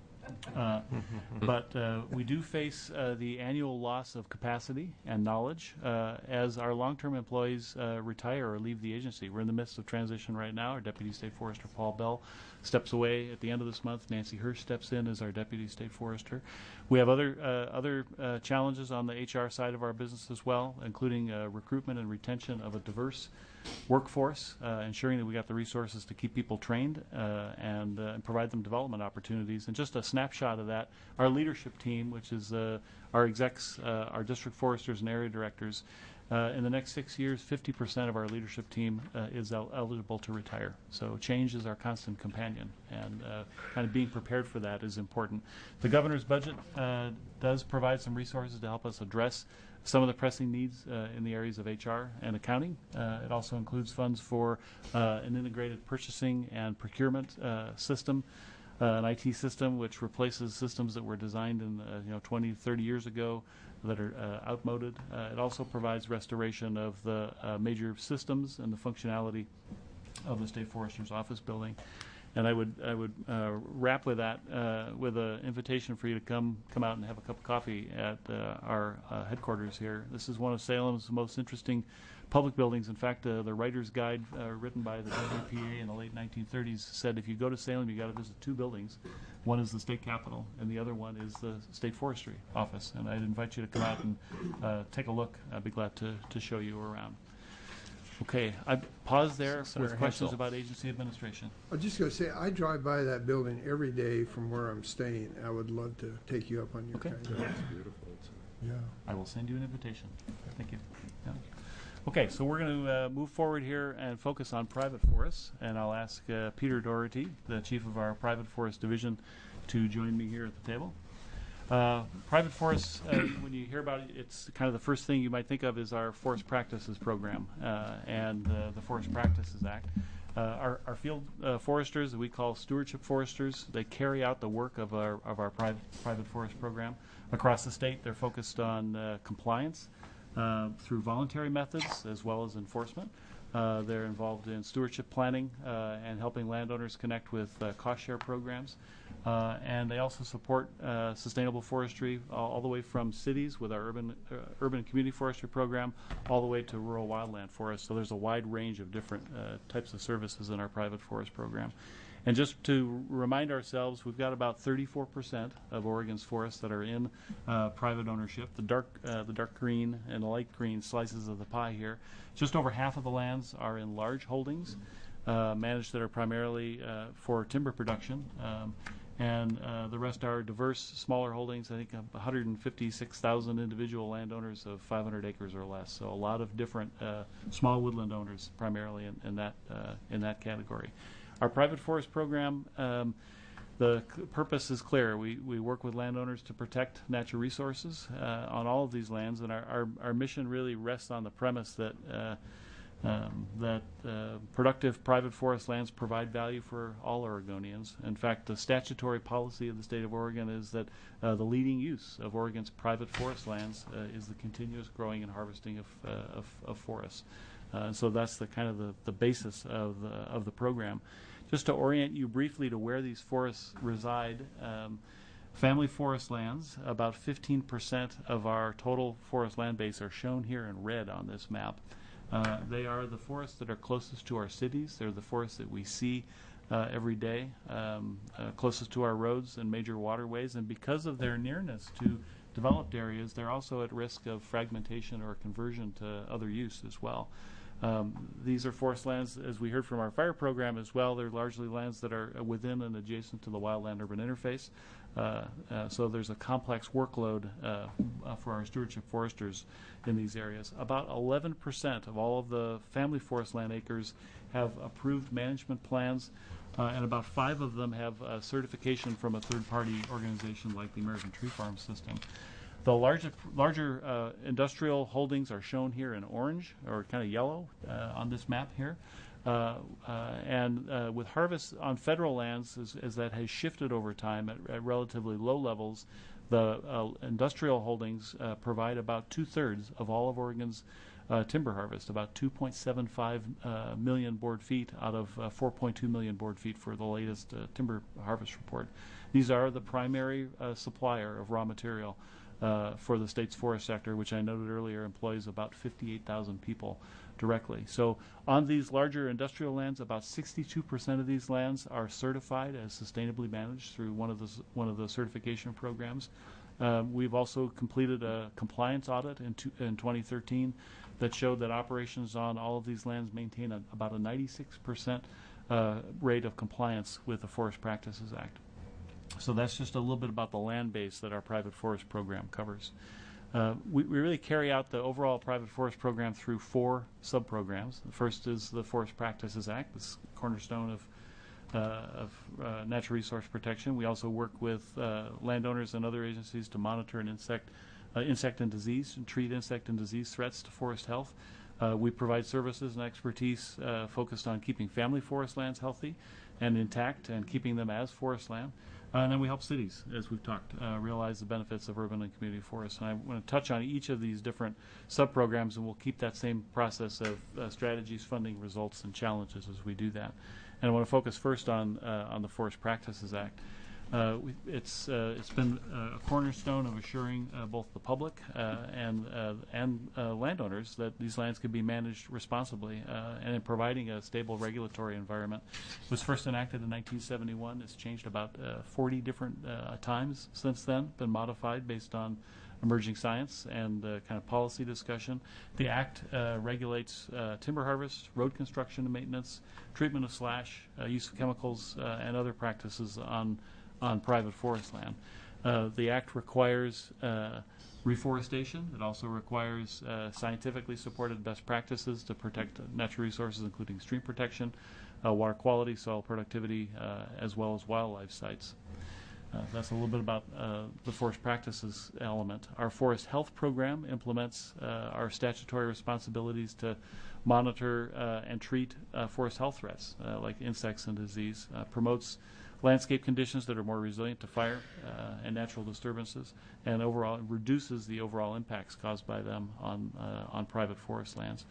Speaker 4: Uh, but uh, we do face uh, the annual loss of capacity and knowledge uh, as our long-term employees uh, retire or leave the agency. We're in the midst of transition right now. Our Deputy State Forester, Paul Bell, steps away at the end of this month. Nancy Hirsch steps in as our Deputy State Forester. We have other uh, other uh, challenges on the H R side of our business as well, including uh, recruitment and retention of a diverse workforce, uh, ensuring that we got the resources to keep people trained uh, and, uh, and provide them development opportunities. And just a snapshot of that, our leadership team, which is uh, our execs, uh, our district foresters and area directors, uh, in the next six years, fifty percent of our leadership team uh, is el- eligible to retire. So change is our constant companion, and uh, kind of being prepared for that is important. The governor's budget uh, does provide some resources to help us address some of the pressing needs uh, in the areas of H R and accounting. Uh, it also includes funds for uh, an integrated purchasing and procurement uh, system, uh, an I T system which replaces systems that were designed in uh, you know twenty, thirty years ago that are uh, outmoded. Uh, it also provides restoration of the uh, major systems and the functionality of the State Forester's Office building. And I would I would uh, wrap with that uh, with an invitation for you to come come out and have a cup of coffee at uh, our uh, headquarters here. This is one of Salem's most interesting public buildings. In fact, uh, the Writer's Guide uh, written by the W P A in the late nineteen thirties said if you go to Salem, you got to visit two buildings. One is the state capitol, and the other one is the State Forestry Office. And I'd invite you to come out and uh, take a look. I'd be glad to to show you around. Okay, I pause there
Speaker 2: Senator
Speaker 4: with questions
Speaker 2: Hansel.
Speaker 4: about agency administration.
Speaker 7: I was just going to say, I drive by that building every day from where I'm staying. I would love to take you up on your
Speaker 4: Okay.
Speaker 7: kind.
Speaker 6: It's beautiful. It's
Speaker 7: Yeah.
Speaker 4: I will send you an invitation. Thank you. Yeah. Okay, so we're going to uh, move forward here and focus on private forests, and I'll ask uh, Peter Doherty, the chief of our private forest division, to join me here at the table. Uh, private forests, uh, when you hear about it, it's kind of the first thing you might think of is our Forest Practices Program uh, and uh, the Forest Practices Act. Uh, our, our field uh, foresters, that we call stewardship foresters, they carry out the work of our of our private private forest program across the state. They're focused on uh, compliance uh, through voluntary methods as well as enforcement. Uh, they're involved in stewardship planning uh, and helping landowners connect with uh, cost share programs. Uh, and they also support uh, sustainable forestry all, all the way from cities with our urban uh, urban and community forestry program all the way to rural wildland forests. So there's a wide range of different uh, types of services in our private forest program. And just to remind ourselves, we've got about thirty-four percent of Oregon's forests that are in uh, private ownership. The dark, uh, the dark green and the light green slices of the pie here. Just over half of the lands are in large holdings, uh, managed that are primarily uh, for timber production. Um, and uh, the rest are diverse, smaller holdings. I think one hundred fifty-six thousand individual landowners of five hundred acres or less. So a lot of different uh, small woodland owners, primarily in, in that uh, in that category. Our private forest program, um, the c- purpose is clear. We we work with landowners to protect natural resources uh, on all of these lands, and our, our our mission really rests on the premise that. Uh, Um, that uh, productive private forest lands provide value for all Oregonians. In fact, the statutory policy of the state of Oregon is that uh, the leading use of Oregon's private forest lands uh, is the continuous growing and harvesting of, uh, of, of forests. Uh, and so that's the kind of the, the basis of the, of the program. Just to orient you briefly to where these forests reside, um, family forest lands, about fifteen percent of our total forest land base are shown here in red on this map. Uh, they are the forests that are closest to our cities. They're the forests that we see uh, every day, um, uh, closest to our roads and major waterways. And because of their nearness to developed areas, they're also at risk of fragmentation or conversion to other use as well. Um, these are forest lands, as we heard from our fire program as well. They're largely lands that are within and adjacent to the wildland-urban interface. Uh, uh, so there's a complex workload uh, uh, for our stewardship foresters in these areas. About eleven percent of all of the family forest land acres have approved management plans, uh, and about five of them have uh, certification from a third-party organization like the American Tree Farm System. The larger, larger uh, industrial holdings are shown here in orange or kind of yellow uh, on this map here. Uh, uh, and uh, with harvest on federal lands, as, as that has shifted over time at, at relatively low levels, the uh, industrial holdings uh, provide about two-thirds of all of Oregon's uh, timber harvest, about two point seven five uh, million board feet out of uh, four point two million board feet for the latest uh, timber harvest report. These are the primary uh, supplier of raw material uh, for the state's forest sector, which I noted earlier employs about fifty-eight thousand people directly. So on these larger industrial lands, about sixty-two percent of these lands are certified as sustainably managed through one of the one of the certification programs. Uh, we've also completed a compliance audit in, two, in twenty thirteen that showed that operations on all of these lands maintain a, about a ninety-six percent uh, rate of compliance with the Forest Practices Act. So that's just a little bit about the land base that our private forest program covers. Uh, we, we really carry out the overall private forest program through four sub-programs. The first is the Forest Practices Act, this cornerstone of, uh, of uh, natural resource protection. We also work with uh, landowners and other agencies to monitor an insect, uh, insect and disease and treat insect and disease threats to forest health. Uh, we provide services and expertise uh, focused on keeping family forest lands healthy and intact and keeping them as forest land. Uh, and then we help cities, as we've talked, uh, realize the benefits of urban and community forests. And I want to touch on each of these different sub-programs, and we'll keep that same process of uh, strategies, funding, results, and challenges as we do that. And I want to focus first on uh, on the Forest Practices Act. Uh, we, it's uh, it's been uh, a cornerstone of assuring uh, both the public uh, and uh, and uh, landowners that these lands can be managed responsibly, uh, and in providing a stable regulatory environment. It was first enacted in nineteen seventy-one. It's changed about uh, forty different uh, times since then, been modified based on emerging science and uh, kind of policy discussion. The Act uh, regulates uh, timber harvest, road construction and maintenance, treatment of slash, uh, use of chemicals, uh, and other practices on on private forest land. Uh, the Act requires uh, reforestation. It also requires uh, scientifically supported best practices to protect natural resources, including stream protection, uh, water quality, soil productivity, uh, as well as wildlife sites. Uh, that's a little bit about uh, the forest practices element. Our forest health program implements uh, our statutory responsibilities to monitor uh, and treat uh, forest health threats uh, like insects and disease, uh, promotes landscape conditions that are more resilient to fire uh, and natural disturbances, and overall reduces the overall impacts caused by them on uh, on private forest lands.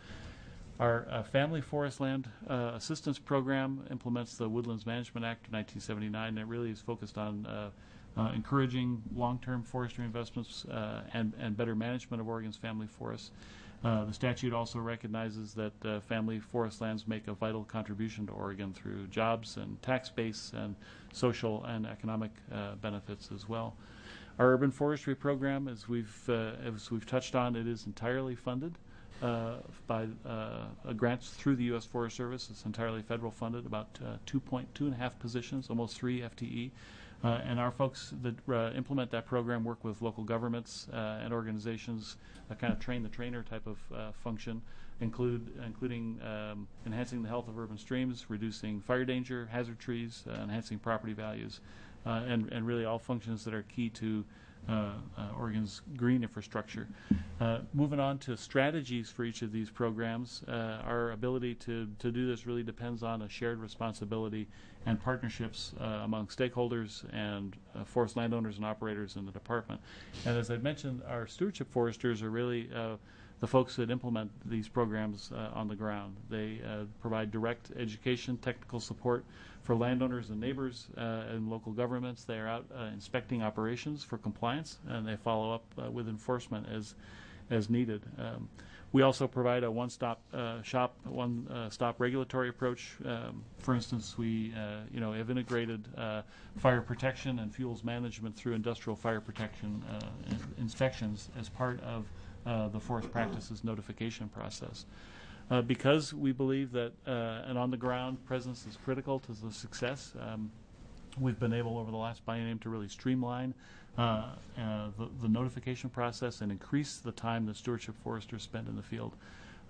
Speaker 4: Our uh, Family Forest Land uh, Assistance Program implements the Woodlands Management Act of nineteen seventy-nine, and it really is focused on uh, uh, encouraging long-term forestry investments uh, and, and better management of Oregon's family forests. Uh, the statute also recognizes that uh, family forest lands make a vital contribution to Oregon through jobs and tax base and social and economic uh, benefits as well. Our urban forestry program, as we've uh, as we've touched on, it is entirely funded uh, by uh, grants through the U S Forest Service. It's entirely federal funded, about uh, two point two and a half positions, almost three F T E. Uh, and our folks that uh, implement that program work with local governments uh, and organizations, uh, kind of train the trainer type of uh, function, include including um, enhancing the health of urban streams, reducing fire danger, hazard trees, uh, enhancing property values, uh, and, and really all functions that are key to uh, uh, Oregon's green infrastructure. Uh, moving on to strategies for each of these programs, uh, our ability to, to do this really depends on a shared responsibility and partnerships uh, among stakeholders and uh, forest landowners and operators in the department. And as I mentioned, our stewardship foresters are really uh, the folks that implement these programs uh, on the ground. They uh, provide direct education, technical support for landowners and neighbors uh, and local governments. They are out uh, inspecting operations for compliance, and they follow up uh, with enforcement as as needed. Um, we also provide a one-stop uh, shop, one-stop regulatory approach. Um, for instance, we uh, you know have integrated uh, fire protection and fuels management through industrial fire protection uh, in- inspections as part of uh, the forest practices notification process. Uh, because we believe that uh, an on-the-ground presence is critical to the success, um, we've been able over the last biennium to really streamline uh, uh, the, the notification process and increase the time that stewardship foresters spend in the field.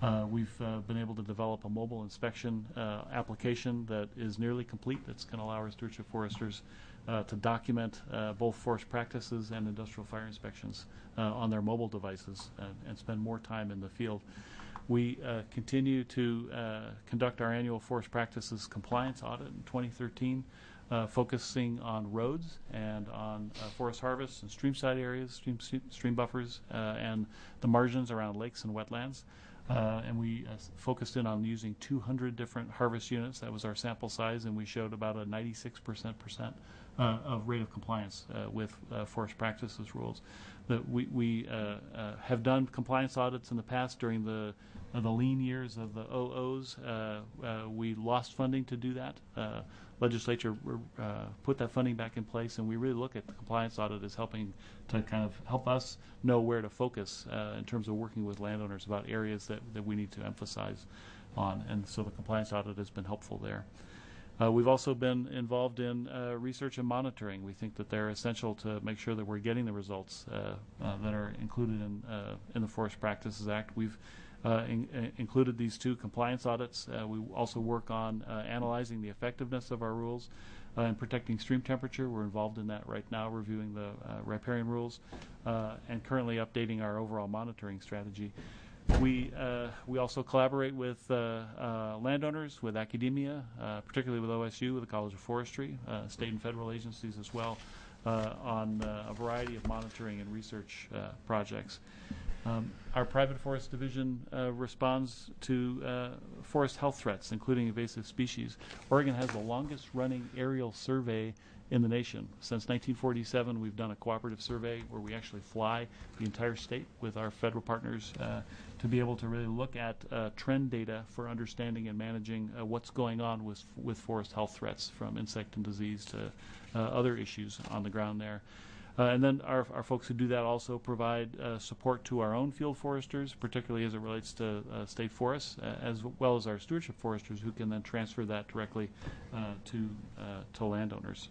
Speaker 4: Uh, we've uh, been able to develop a mobile inspection uh, application that is nearly complete. That's going to allow our stewardship foresters uh, to document uh, both forest practices and industrial fire inspections uh, on their mobile devices uh, and spend more time in the field. We uh, continue to uh, conduct our annual forest practices compliance audit in twenty thirteen, uh, focusing on roads and on uh, forest harvests and streamside areas, stream, stream buffers, uh, and the margins around lakes and wetlands. Uh, and we uh, focused in on using two hundred different harvest units. That was our sample size, and we showed about a ninety-six percent percent uh, of rate of compliance uh, with uh, forest practices rules. That we, we uh, uh, have done compliance audits in the past during the uh, the lean years of the O Os. Uh, uh, we lost funding to do that. Uh, legislature uh, put that funding back in place, and we really look at the compliance audit as helping to kind of help us know where to focus uh, in terms of working with landowners about areas that, that we need to emphasize on. And so the compliance audit has been helpful there. Uh, we've also been involved in uh, research and monitoring. We think that they're essential to make sure that we're getting the results uh, uh, that are included in, uh, in the Forest Practices Act. We've Uh, in, in included these two compliance audits. Uh, we also work on uh, analyzing the effectiveness of our rules uh, and protecting stream temperature. We're involved in that right now, reviewing the uh, riparian rules uh, and currently updating our overall monitoring strategy. We uh, we also collaborate with uh, uh, landowners, with academia, uh, particularly with O S U, with the College of Forestry, uh, state and federal agencies as well, uh, on uh, a variety of monitoring and research uh, projects. Um, our private forest division uh, responds to uh, forest health threats, including invasive species. Oregon has the longest running aerial survey in the nation. Since nineteen forty-seven, we've done a cooperative survey where we actually fly the entire state with our federal partners uh, to be able to really look at uh, trend data for understanding and managing uh, what's going on with, with forest health threats, from insect and disease to uh, other issues on the ground there. Uh, and then our, our folks who do that also provide uh, support to our own field foresters, particularly as it relates to uh, state forests, uh, as well as our stewardship foresters, who can then transfer that directly uh, to uh, to landowners.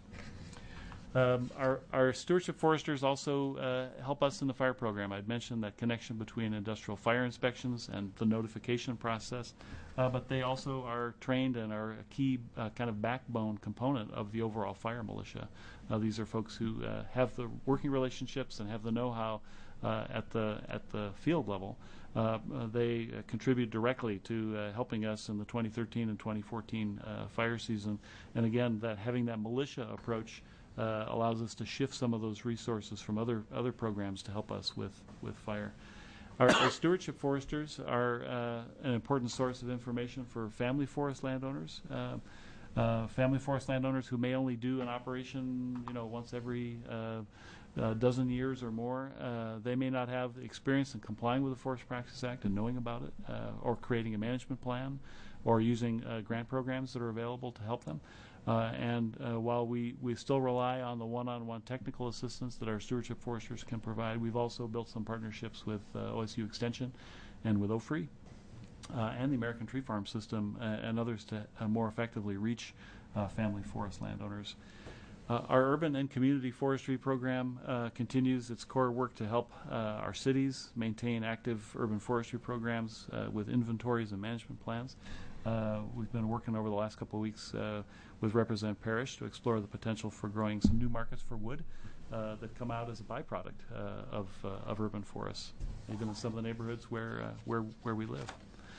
Speaker 4: Um, our, our stewardship foresters also uh, help us in the fire program. I'd mentioned that connection between industrial fire inspections and the notification process, uh, but they also are trained and are a key uh, kind of backbone component of the overall fire militia. Uh, these are folks who uh, have the working relationships and have the know-how uh, at the at the field level. Uh, uh, they uh, contribute directly to uh, helping us in the twenty thirteen and twenty fourteen uh, fire season. And again, that having that militia approach Uh, allows us to shift some of those resources from other other programs to help us with, with fire. Our, our stewardship foresters are uh, an important source of information for family forest landowners. Uh, uh, family forest landowners who may only do an operation, you know, once every uh, uh, dozen years or more. Uh, they may not have experience in complying with the Forest Practices Act and knowing about it, uh, or creating a management plan, or using uh, grant programs that are available to help them. Uh, and uh, while we, we still rely on the one-on-one technical assistance that our stewardship foresters can provide, we've also built some partnerships with uh, O S U Extension and with O F R E uh, and the American Tree Farm System uh, and others to uh, more effectively reach uh, family forest landowners. Uh, our urban and community forestry program uh, continues its core work to help uh, our cities maintain active urban forestry programs uh, with inventories and management plans. Uh, we've been working over the last couple of weeks uh, with Representative Parrish to explore the potential for growing some new markets for wood uh, that come out as a byproduct uh, of, uh, of urban forests, even in some of the neighborhoods where, uh, where, where we live.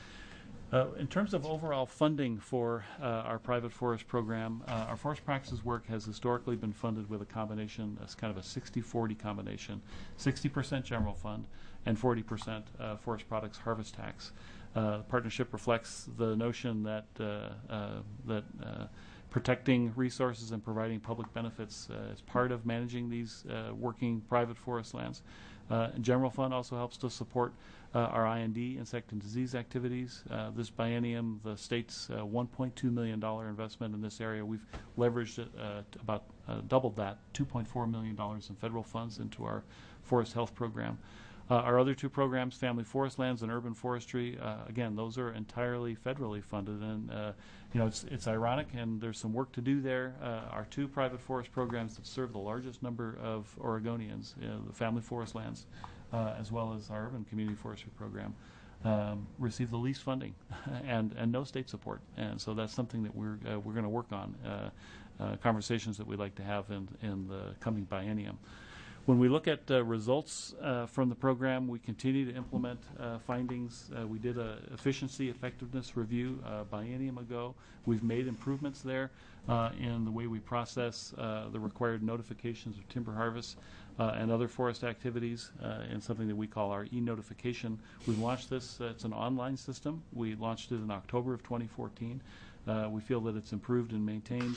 Speaker 4: Uh, in terms of overall funding for uh, our private forest program, uh, our forest practices work has historically been funded with a combination, as kind of a sixty forty combination, sixty percent general fund and forty percent uh, forest products harvest tax. Uh, the partnership reflects the notion that uh, uh, that uh, protecting resources and providing public benefits uh, is part of managing these uh, working private forest lands. Uh, general fund also helps to support uh, our I and D, insect and disease activities. Uh, this biennium, the state's uh, one point two million dollars investment in this area, we've leveraged it uh, to about uh, doubled that, two point four million dollars in federal funds into our forest health program. Uh, our other two programs, Family Forest Lands and Urban Forestry, uh, again, those are entirely federally funded, and uh, you know it's it's ironic, and there's some work to do there. Uh, our two private forest programs that serve the largest number of Oregonians, you know, the Family Forest Lands, uh, as well as our Urban Community Forestry program, um, receive the least funding and and no state support. And so that's something that we're uh, we're going to work on. Uh, uh, conversations that we'd like to have in in the coming biennium. When we look at uh, results uh, from the program, we continue to implement uh, findings. Uh, we did a efficiency effectiveness review uh, biennium ago. We've made improvements there uh, in the way we process uh, the required notifications of timber harvest uh, and other forest activities uh, in something that we call our e-notification. We launched this. Uh, it's an online system. We launched it in October of twenty fourteen. Uh, we feel that it's improved and maintained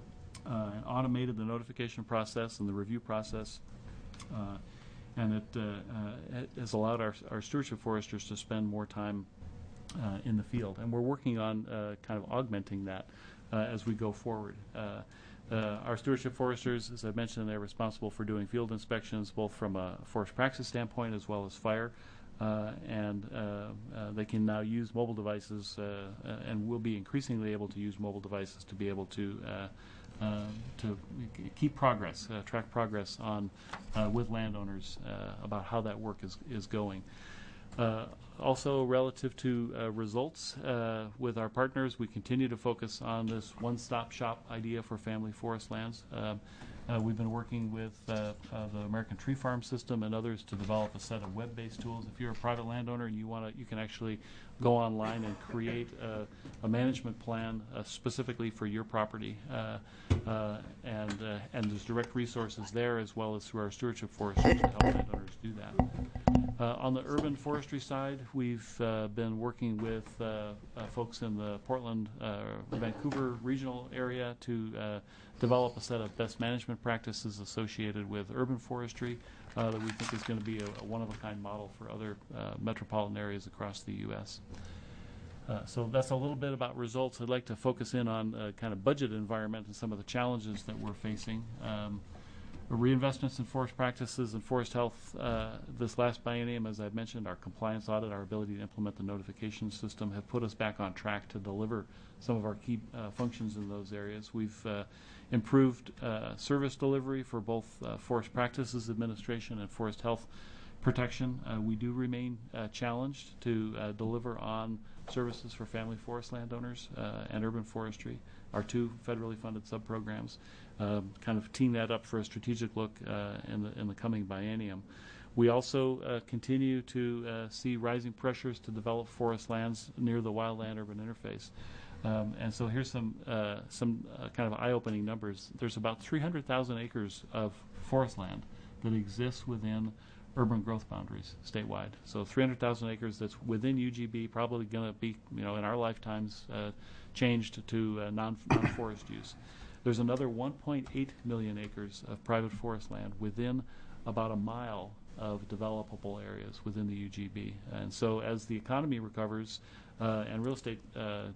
Speaker 4: uh, and automated the notification process and the review process. Uh, and it, uh, uh, it has allowed our, our stewardship foresters to spend more time uh, in the field. And we're working on uh, kind of augmenting that uh, as we go forward. Uh, uh, our stewardship foresters, as I mentioned, they're responsible for doing field inspections both from a forest practice standpoint as well as fire. Uh, and uh, uh, they can now use mobile devices uh, uh, and will be increasingly able to use mobile devices to be able to uh, Uh, to keep progress, uh, track progress on uh, with landowners uh, about how that work is is going. Uh, also, relative to uh, results uh, with our partners, we continue to focus on this one-stop shop idea for family forest lands. Uh, uh, we've been working with uh, uh, the American Tree Farm System and others to develop a set of web-based tools. If you're a private landowner and you want to, you can actually go online and create a, a management plan uh, specifically for your property, uh, uh, and uh, and there's direct resources there as well as through our stewardship foresters to help landowners do that. Uh, on the urban forestry side, we've uh, been working with uh, uh, folks in the Portland, uh, Vancouver regional area to uh, develop a set of best management practices associated with urban forestry uh, that we think is going to be a, a one-of-a-kind model for other uh, metropolitan areas across the U S Uh, so that's a little bit about results. I'd like to focus in on uh, kind of budget environment and some of the challenges that we're facing. Um, Reinvestments in forest practices and forest health uh, this last biennium, as I've mentioned, our compliance audit, our ability to implement the notification system have put us back on track to deliver some of our key uh, functions in those areas. We've uh, improved uh, service delivery for both uh, forest practices administration and forest health protection. Uh, we do remain uh, challenged to uh, deliver on services for family forest landowners uh, and urban forestry, our two federally funded sub-programs. Um, kind of team that up for a strategic look uh, in the in the coming biennium. We also uh, continue to uh, see rising pressures to develop forest lands near the wildland-urban interface. Um, and so here's some uh, some uh, kind of eye-opening numbers. There's about three hundred thousand acres of forest land that exists within urban growth boundaries statewide. So three hundred thousand acres that's within U G B, probably going to be, you know, in our lifetimes uh, changed to uh, non non-forest use. There's another one point eight million acres of private forest land within about a mile of developable areas within the U G B. And so as the economy recovers uh, and real estate uh,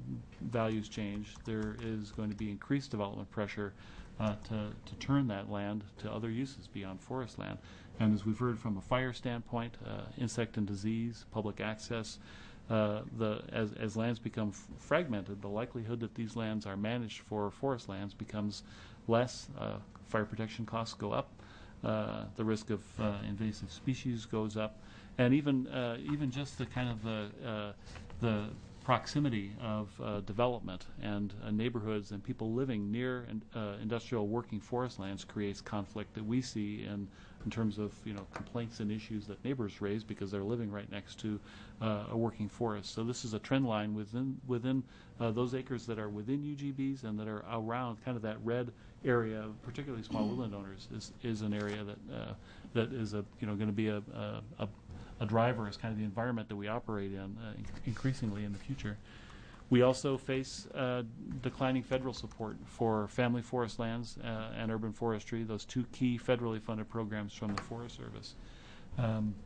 Speaker 4: values change, there is going to be increased development pressure uh, to, to turn that land to other uses beyond forest land. And as we've heard from a fire standpoint, uh, insect and disease, public access, Uh, the as as lands become f fragmented, the likelihood that these lands are managed for forest lands becomes less. Uh, fire protection costs go up. Uh, the risk of uh, invasive species goes up, and even uh, even just the kind of the uh, the proximity of uh, development and uh, neighborhoods and people living near and, uh, industrial working forest lands creates conflict that we see in in terms of, you know, complaints and issues that neighbors raise because they're living right next to uh, a working forest. So this is a trend line within within uh, those acres that are within U G Bs and that are around kind of that red area, particularly small woodland owners, is is an area that uh, that is a you know going to be a, a a driver as kind of the environment that we operate in uh, increasingly in the future. We also face uh, declining federal support for family forest lands uh, and urban forestry, those two key federally funded programs from the Forest Service. Um,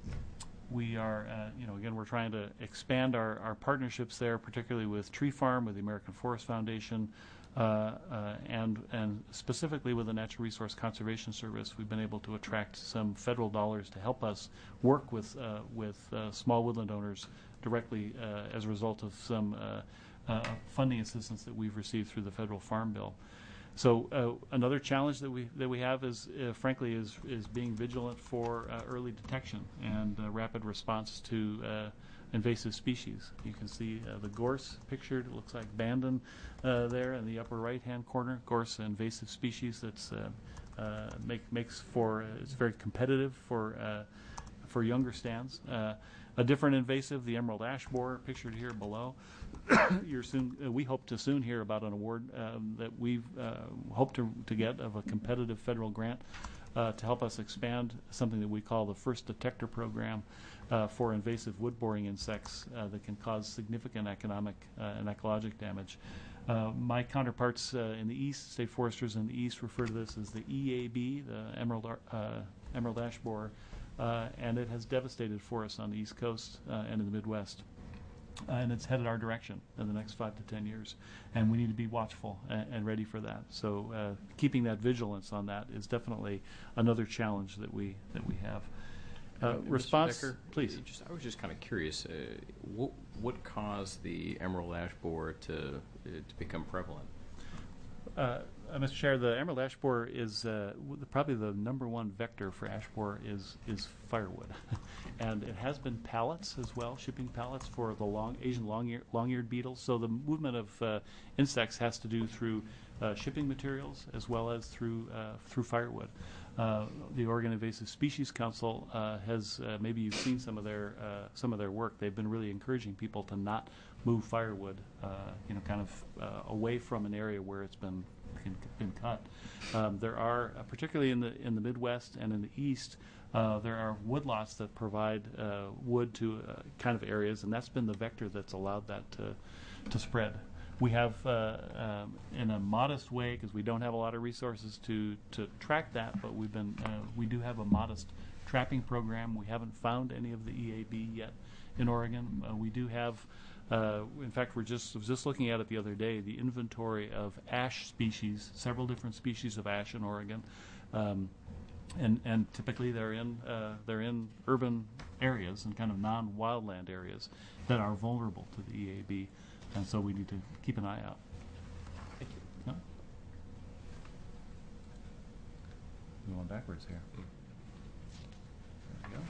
Speaker 4: we are, uh, you know, again, we're trying to expand our, our partnerships there, particularly with Tree Farm, with the American Forest Foundation, uh, uh, and and specifically with the Natural Resource Conservation Service. We've been able to attract some federal dollars to help us work with uh, with uh, small woodland owners directly uh, as a result of some uh, uh, funding assistance that we've received through the federal farm bill. So uh, another challenge that we that we have is, uh, frankly, is is being vigilant for uh, early detection and uh, rapid response to uh, invasive species. You can see uh, the gorse pictured. It looks like Bandon uh, there in the upper right-hand corner. Gorse, an invasive species that's uh, uh, make makes for uh, it's very competitive for uh, for younger stands. Uh, a different invasive, the emerald ash borer, pictured here below. You're soon. Uh, we hope to soon hear about an award um, that we uh, hope to to get of a competitive federal grant uh, to help us expand something that we call the First Detector Program uh, for invasive wood boring insects uh, that can cause significant economic uh, and ecologic damage. Uh, my counterparts uh, in the east, state foresters in the east, refer to this as the E A B, the emerald uh, emerald ash borer, uh, and it has devastated forests on the East Coast uh, and in the Midwest. Uh, and it's headed our direction in the next five to ten years, and we need to be watchful and, and ready for that. So, uh, keeping that vigilance on that is definitely another challenge that we that we have. Uh,
Speaker 2: Mister
Speaker 4: response,
Speaker 2: Becker,
Speaker 4: please.
Speaker 2: Just, I was just kind of curious. Uh, what what caused the emerald ash borer to uh, to become prevalent?
Speaker 4: Uh, uh, Mister Chair, the emerald ash borer is uh, w- probably the number one vector for ash borer is is firewood, and it has been pallets as well, shipping pallets for the long Asian long-ear, long-eared beetles. So the movement of uh, insects has to do through uh, shipping materials as well as through uh, through firewood. Uh, the Oregon Invasive Species Council uh, has uh, maybe you've seen some of their uh, some of their work. They've been really encouraging people to not move firewood, uh, you know, kind of uh, away from an area where it's been been, been cut. Um, there are, uh, particularly in the in the Midwest and in the East, uh, there are woodlots that provide uh, wood to uh, kind of areas, and that's been the vector that's allowed that to to spread. We have, uh, um, in a modest way, because we don't have a lot of resources to, to track that, but we've been uh, we do have a modest trapping program. We haven't found any of the E A B yet in Oregon. Uh, we do have, uh, in fact, we're just was just looking at it the other day. The inventory of ash species, several different species of ash in Oregon, um, and and typically they're in uh, they're in urban areas and kind of non-wildland areas that are vulnerable to the E A B. And so we need to keep an eye out.
Speaker 2: Thank you.
Speaker 4: No? We're going backwards here. There we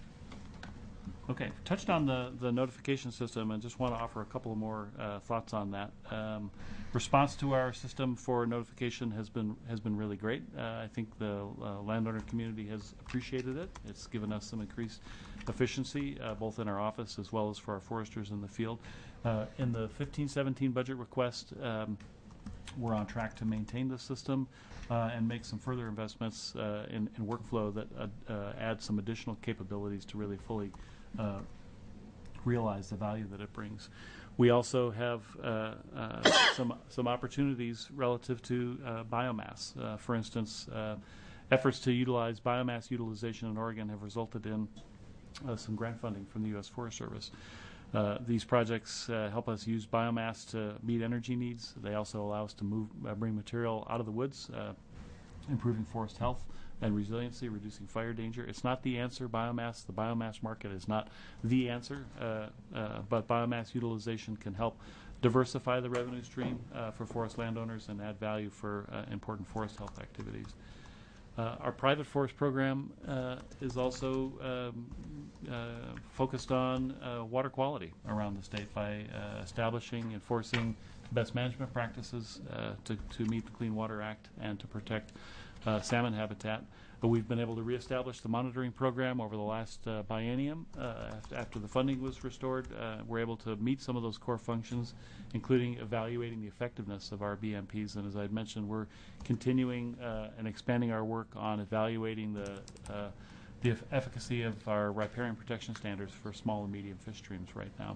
Speaker 4: go. Okay, touched on the, the notification system, and just want to offer a couple of more uh, thoughts on that. Um, response to our system for notification has been has been really great. Uh, I think the uh, landowner community has appreciated it. It's given us some increased efficiency, uh, both in our office as well as for our foresters in the field. Uh, in the fifteen seventeen budget request, um, we're on track to maintain the system uh, and make some further investments uh, in, in workflow that uh, uh, add some additional capabilities to really fully uh, realize the value that it brings. We also have uh, uh, some some opportunities relative to uh, biomass. Uh, for instance, uh, efforts to utilize biomass utilization in Oregon have resulted in uh, some grant funding from the U S Forest Service. Uh, these projects uh, help us use biomass to meet energy needs. They also allow us to move, uh, bring material out of the woods, uh, improving forest health and resiliency, reducing fire danger. It's not the answer, biomass. The biomass market is not the answer, uh, uh, but biomass utilization can help diversify the revenue stream uh, for forest landowners and add value for uh, important forest health activities. Uh, our private forest program uh, is also um, uh, focused on uh, water quality around the state by uh, establishing, enforcing best management practices uh, to, to meet the Clean Water Act and to protect uh, salmon habitat. But we've been able to reestablish the monitoring program over the last uh, biennium. Uh, after, after the funding was restored, uh, we're able to meet some of those core functions, including evaluating the effectiveness of our B M Ps. And as I had mentioned, we're continuing uh, and expanding our work on evaluating the uh, the eff- efficacy of our riparian protection standards for small and medium fish streams right now.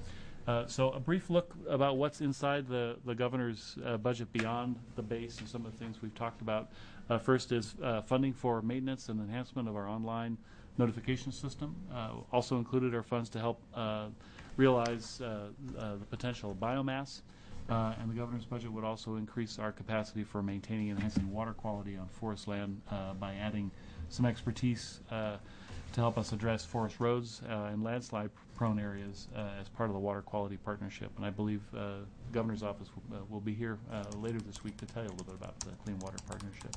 Speaker 4: Uh, so a brief look about what's inside the, the governor's uh, budget beyond the base and some of the things we've talked about. Uh, first is uh, funding for maintenance and enhancement of our online notification system. Uh, also included are funds to help uh, realize uh, uh, the potential of biomass. Uh, and the governor's budget would also increase our capacity for maintaining and enhancing water quality on forest land uh, by adding some expertise uh, to help us address forest roads uh, and landslide-prone areas uh, as part of the Water Quality Partnership. And I believe uh, the Governor's Office w- uh, will be here uh, later this week to tell you a little bit about the Clean Water Partnership.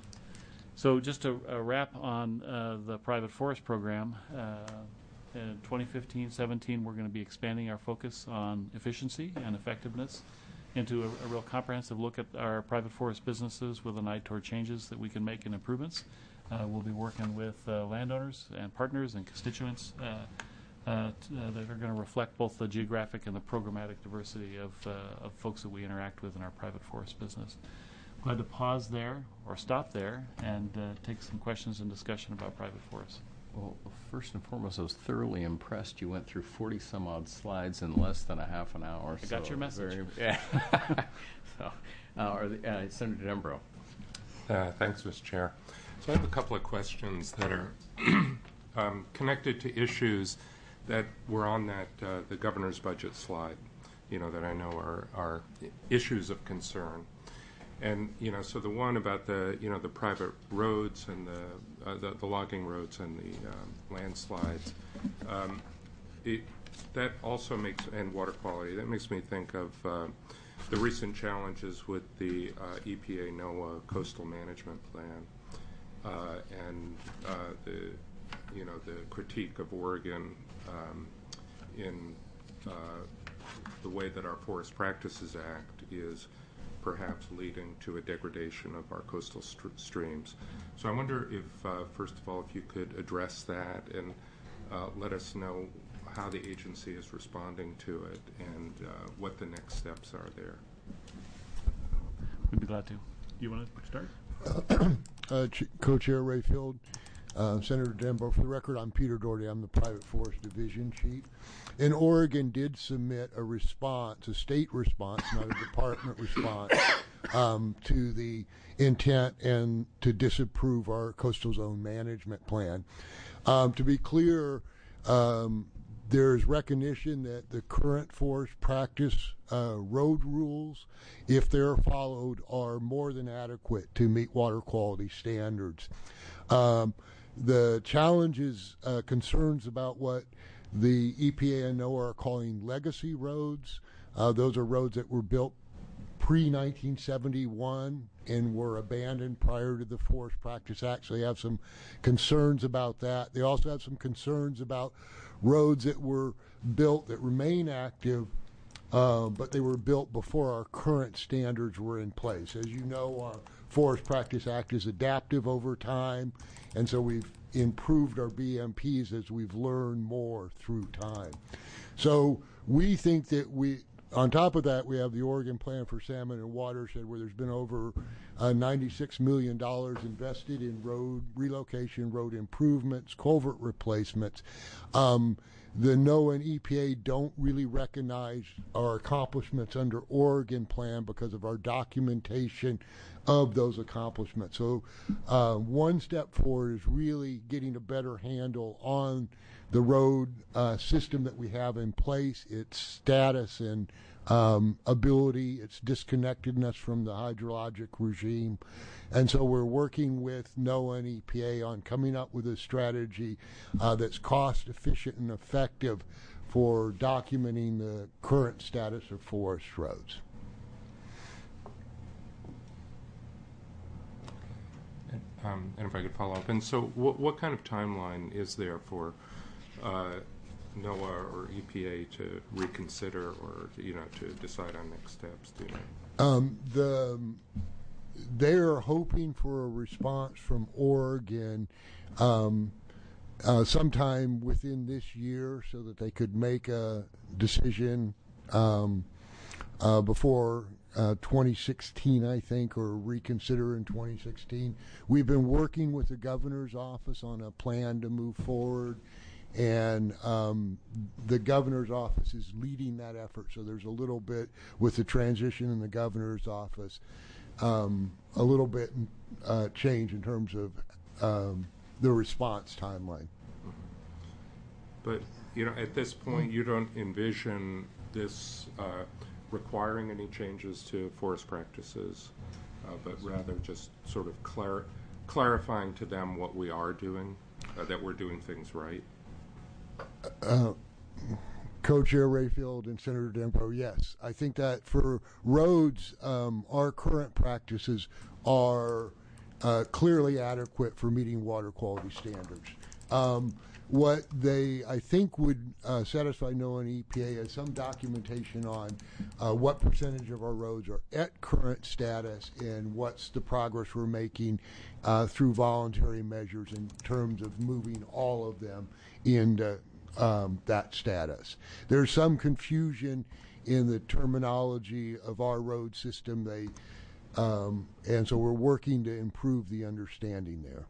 Speaker 4: So just a, a wrap on uh, the private forest program. Uh, in twenty fifteen seventeen, we're going to be expanding our focus on efficiency and effectiveness into a, a real comprehensive look at our private forest businesses with an eye toward changes that we can make and improvements. Uh, we'll be working with uh, landowners and partners and constituents uh, uh, t- uh, that are going to reflect both the geographic and the programmatic diversity of, uh, of folks that we interact with in our private forest business. Glad to pause there or stop there and uh, take some questions and discussion about private forests.
Speaker 2: Well, first and foremost, I was thoroughly impressed. You went through forty some odd slides in less than a half an hour.
Speaker 4: I got your message.
Speaker 2: Very, yeah. so, uh, are the, uh, Senator Dembro.
Speaker 6: Uh, thanks, Mister Chair. So I have a couple of questions that are um, connected to issues that were on that uh, the governor's budget slide, you know, that I know are, are issues of concern. And, you know, so the one about the, you know, the private roads and the, uh, the, the logging roads and the um, landslides, um, it, that also makes, and water quality, that makes me think of uh, the recent challenges with the uh, E P A NOAA Coastal Management Plan uh, and uh, the, you know, the critique of Oregon um, in uh, the way that our Forest Practices Act is perhaps leading to a degradation of our coastal st- streams. So I wonder if, uh, first of all, if you could address that and uh, let us know how the agency is responding to it and uh, what the next steps are there.
Speaker 4: We'd be glad to. You want to start?
Speaker 9: uh, Ch- Co-Chair Rayfield, uh, Senator Dembro. For the record, I'm Peter Doherty. I'm the Private Forest Division Chief. And Oregon did submit a response, a state response, not a department response, um, to the intent and to disapprove our coastal zone management plan. Um, to be clear, um, there's recognition that the current forest practice uh, road rules, if they're followed, are more than adequate to meet water quality standards. Um, the challenges, uh, concerns about what the E P A and NOAA are calling legacy roads. Uh, those are roads that were built pre nineteen seventy-one and were abandoned prior to the Forest Practice Act. So they have some concerns about that. They also have some concerns about roads that were built that remain active, uh, but they were built before our current standards were in place. As you know, our Forest Practice Act is adaptive over time, and so we've improved our B M Ps as we've learned more through time. So we think that we, on top of that, we have the Oregon Plan for Salmon and Watershed, where there's been over uh, ninety-six million dollars invested in road relocation, road improvements, culvert replacements. Um, the NOAA and E P A don't really recognize our accomplishments under Oregon Plan because of our documentation of those accomplishments. So uh, one step forward is really getting a better handle on the road uh, system that we have in place, its status and um, ability, its disconnectedness from the hydrologic regime. And so we're working with NOAA and E P A on coming up with a strategy uh, that's cost efficient and effective for documenting the current status of forest roads.
Speaker 6: Um, and if I could follow up, and so what, what kind of timeline is there for uh, NOAA or E P A to reconsider or, you know, to decide on next steps? Do you know?
Speaker 9: Um, the they're hoping for a response from Oregon um, uh, sometime within this year, so that they could make a decision um, uh, before uh, twenty sixteen, I think, or reconsider in twenty sixteen. We've been working with the governor's office on a plan to move forward, and um, the governor's office is leading that effort. So there's a little bit with the transition in the governor's office, um, a little bit uh, change in terms of um, the response timeline.
Speaker 6: But, you know, at this point, you don't envision this uh, requiring any changes to forest practices, uh, but rather just sort of clar- clarifying to them what we are doing uh, that we're doing things right?
Speaker 9: Uh, Co-Chair Rayfield and Senator Demko, yes. I think that for roads, um, our current practices are uh, clearly adequate for meeting water quality standards. Um, what they, I think, would uh, satisfy NOAA and E P A is some documentation on uh, what percentage of our roads are at current status and what's the progress we're making uh, through voluntary measures in terms of moving all of them into um, that status. There's some confusion in the terminology of our road system. They, um, and so we're working to improve the understanding there.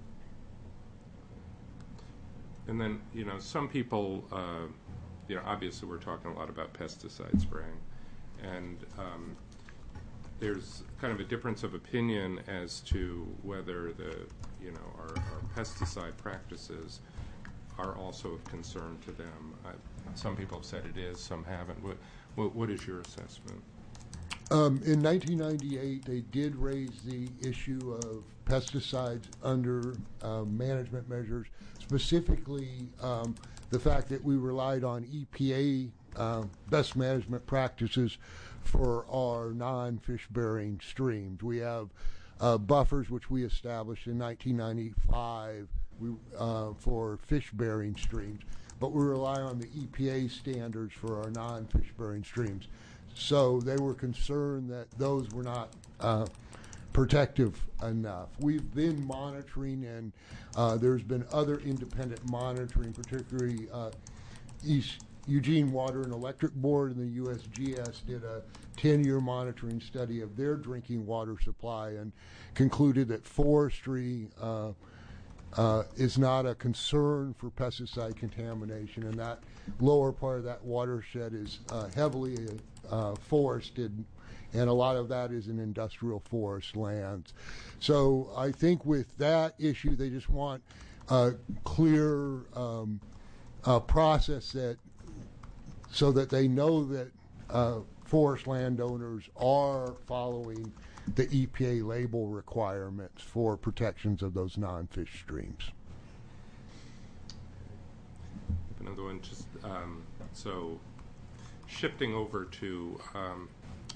Speaker 6: And then, you know, some people, uh, you know, obviously we're talking a lot about pesticide spraying, and um, there's kind of a difference of opinion as to whether the, you know, our, our pesticide practices are also of concern to them. I, some people have said it is, some haven't. What, what, what is your assessment?
Speaker 9: Um, in nineteen ninety-eight, they did raise the issue of pesticides under uh, management measures, specifically um, the fact that we relied on E P A uh, best management practices for our non-fish-bearing streams. We have uh, buffers, which we established in nineteen ninety-five we, uh, for fish-bearing streams, but we rely on the E P A standards for our non-fish-bearing streams. So they were concerned that those were not uh, protective enough. We've been monitoring, and uh, there's been other independent monitoring, particularly uh, East Eugene Water and Electric Board and the U S G S did a ten-year monitoring study of their drinking water supply and concluded that forestry uh, uh, is not a concern for pesticide contamination, and that lower part of that watershed is uh, heavily uh, forested, and a lot of that is in industrial forest lands. So I think with that issue, they just want a clear um, uh, process that so that they know that uh, forest landowners are following the E P A label requirements for protections of those non-fish streams.
Speaker 6: Another one, just um, so shifting over to um,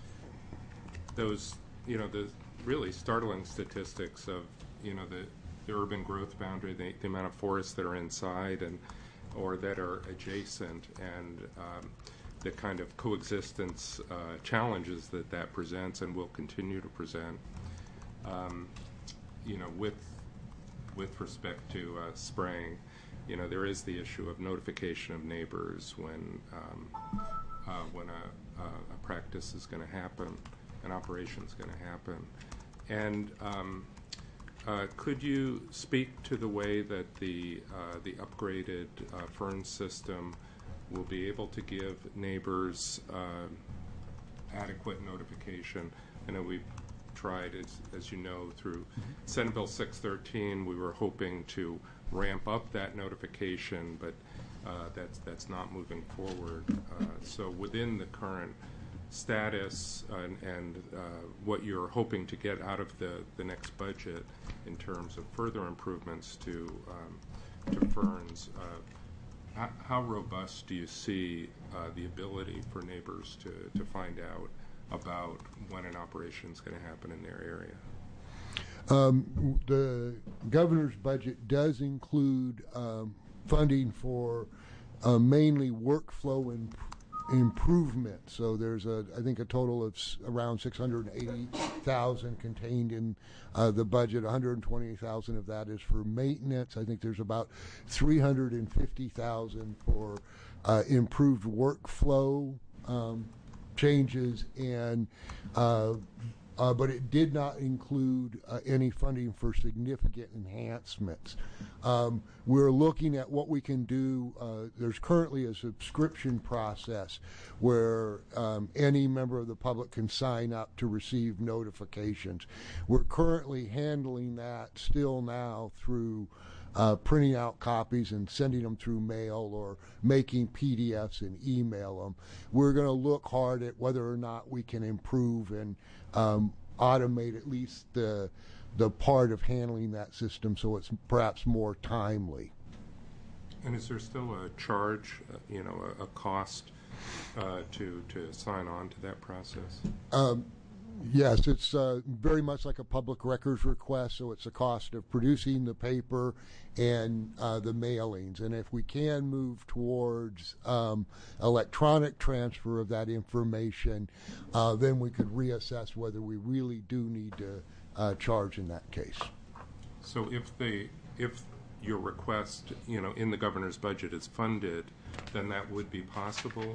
Speaker 6: those, you know, the really startling statistics of, you know, the, the urban growth boundary, the, the amount of forests that are inside and or that are adjacent, and um, the kind of coexistence uh, challenges that that presents and will continue to present. Um, you know, with with respect to uh, spraying, you know, there is the issue of notification of neighbors when um, uh, when a, a, a practice is going to happen, an operation is going to happen, and um, uh, could you speak to the way that the uh, the upgraded uh, Fern system will be able to give neighbors uh, adequate notification? I know we've tried, as, as you know, through Senate Bill six thirteen, we were hoping to ramp up that notification, but uh, that's that's not moving forward. Uh, so within the current status and, and uh, what you're hoping to get out of the, the next budget in terms of further improvements to um, to ferns, uh, how, how robust do you see uh, the ability for neighbors to, to find out about when an operation is going to happen in their area?
Speaker 9: Um, the governor's budget does include um, funding for uh, mainly workflow and improvement. So there's a, I think, a total of s- around six hundred eighty thousand contained in uh, the budget. one hundred twenty thousand of that is for maintenance. I think there's about three hundred fifty thousand for uh, improved workflow um, changes, and uh, uh, but it did not include uh, any funding for significant enhancements. Um, we're looking at what we can do. Uh, there's currently a subscription process where um, any member of the public can sign up to receive notifications. We're currently handling that still now through uh, printing out copies and sending them through mail or making P D Fs and email them. We're going to look hard at whether or not we can improve and um, automate at least the the part of handling that system so it's perhaps more timely.
Speaker 6: And is there still a charge, uh, you know, a, a cost uh, to to sign on to that process?
Speaker 9: Um, yes, it's uh, very much like a public records request, so it's a cost of producing the paper and uh, the mailings. And if we can move towards um, electronic transfer of that information, uh, then we could reassess whether we really do need to uh, charge in that case.
Speaker 6: So if they if your request, you know, in the governor's budget is funded, then that would be possible.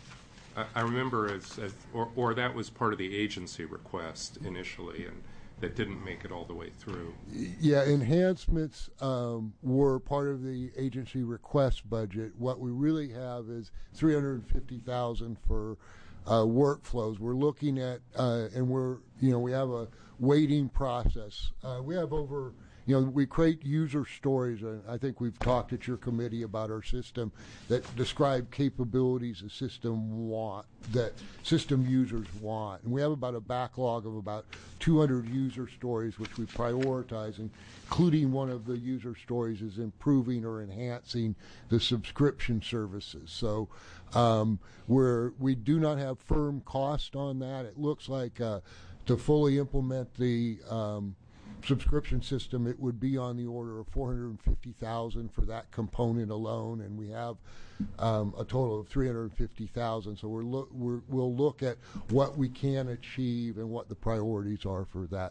Speaker 6: I, I remember as, as or, or that was part of the agency request initially, and that didn't make it all the way through.
Speaker 9: Yeah, enhancements um, were part of the agency request budget. What we really have is three hundred fifty thousand dollars for uh, workflows. We're looking at, uh, and we're, you know, we have a waiting process. Uh, we have over. You know, we create user stories, and I think we've talked at your committee about our system that describe capabilities the system want, that system users want. And we have about a backlog of about two hundred user stories, which we prioritize, including one of the user stories is improving or enhancing the subscription services. So um, we're, we do not have firm cost on that. It looks like uh, to fully implement the um, subscription system, it would be on the order of four hundred fifty thousand dollars for that component alone, and we have um, a total of three hundred fifty thousand dollars. So we're look, we're, we'll look at what we can achieve and what the priorities are for that,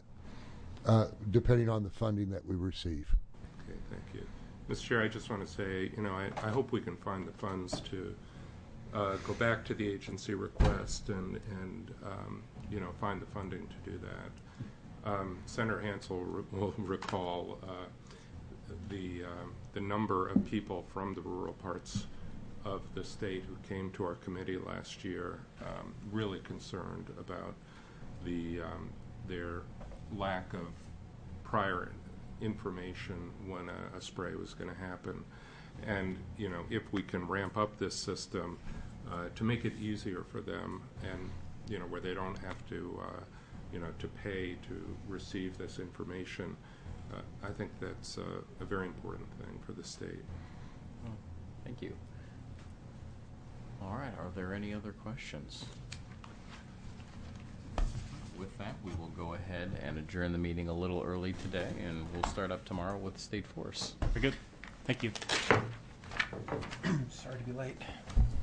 Speaker 9: uh, depending on the funding that we receive.
Speaker 6: Okay, thank you. Mister Chair, I just want to say, you know, I, I hope we can find the funds to uh, go back to the agency request and, and um, you know, find the funding to do that. Um, Senator Hansel re- will recall uh, the um, the number of people from the rural parts of the state who came to our committee last year, um, really concerned about the um, their lack of prior information when a, a spray was going to happen, and you know, if we can ramp up this system uh, to make it easier for them, and you know, where they don't have to. Uh, you know, to pay to receive this information, uh, I think that's uh, a very important thing for the state.
Speaker 2: Oh, thank you. All right, are there any other questions? With that, we will go ahead and adjourn the meeting a little early today, and we'll start up tomorrow with State Force.
Speaker 4: Very good. Thank you.
Speaker 8: Sorry to be late.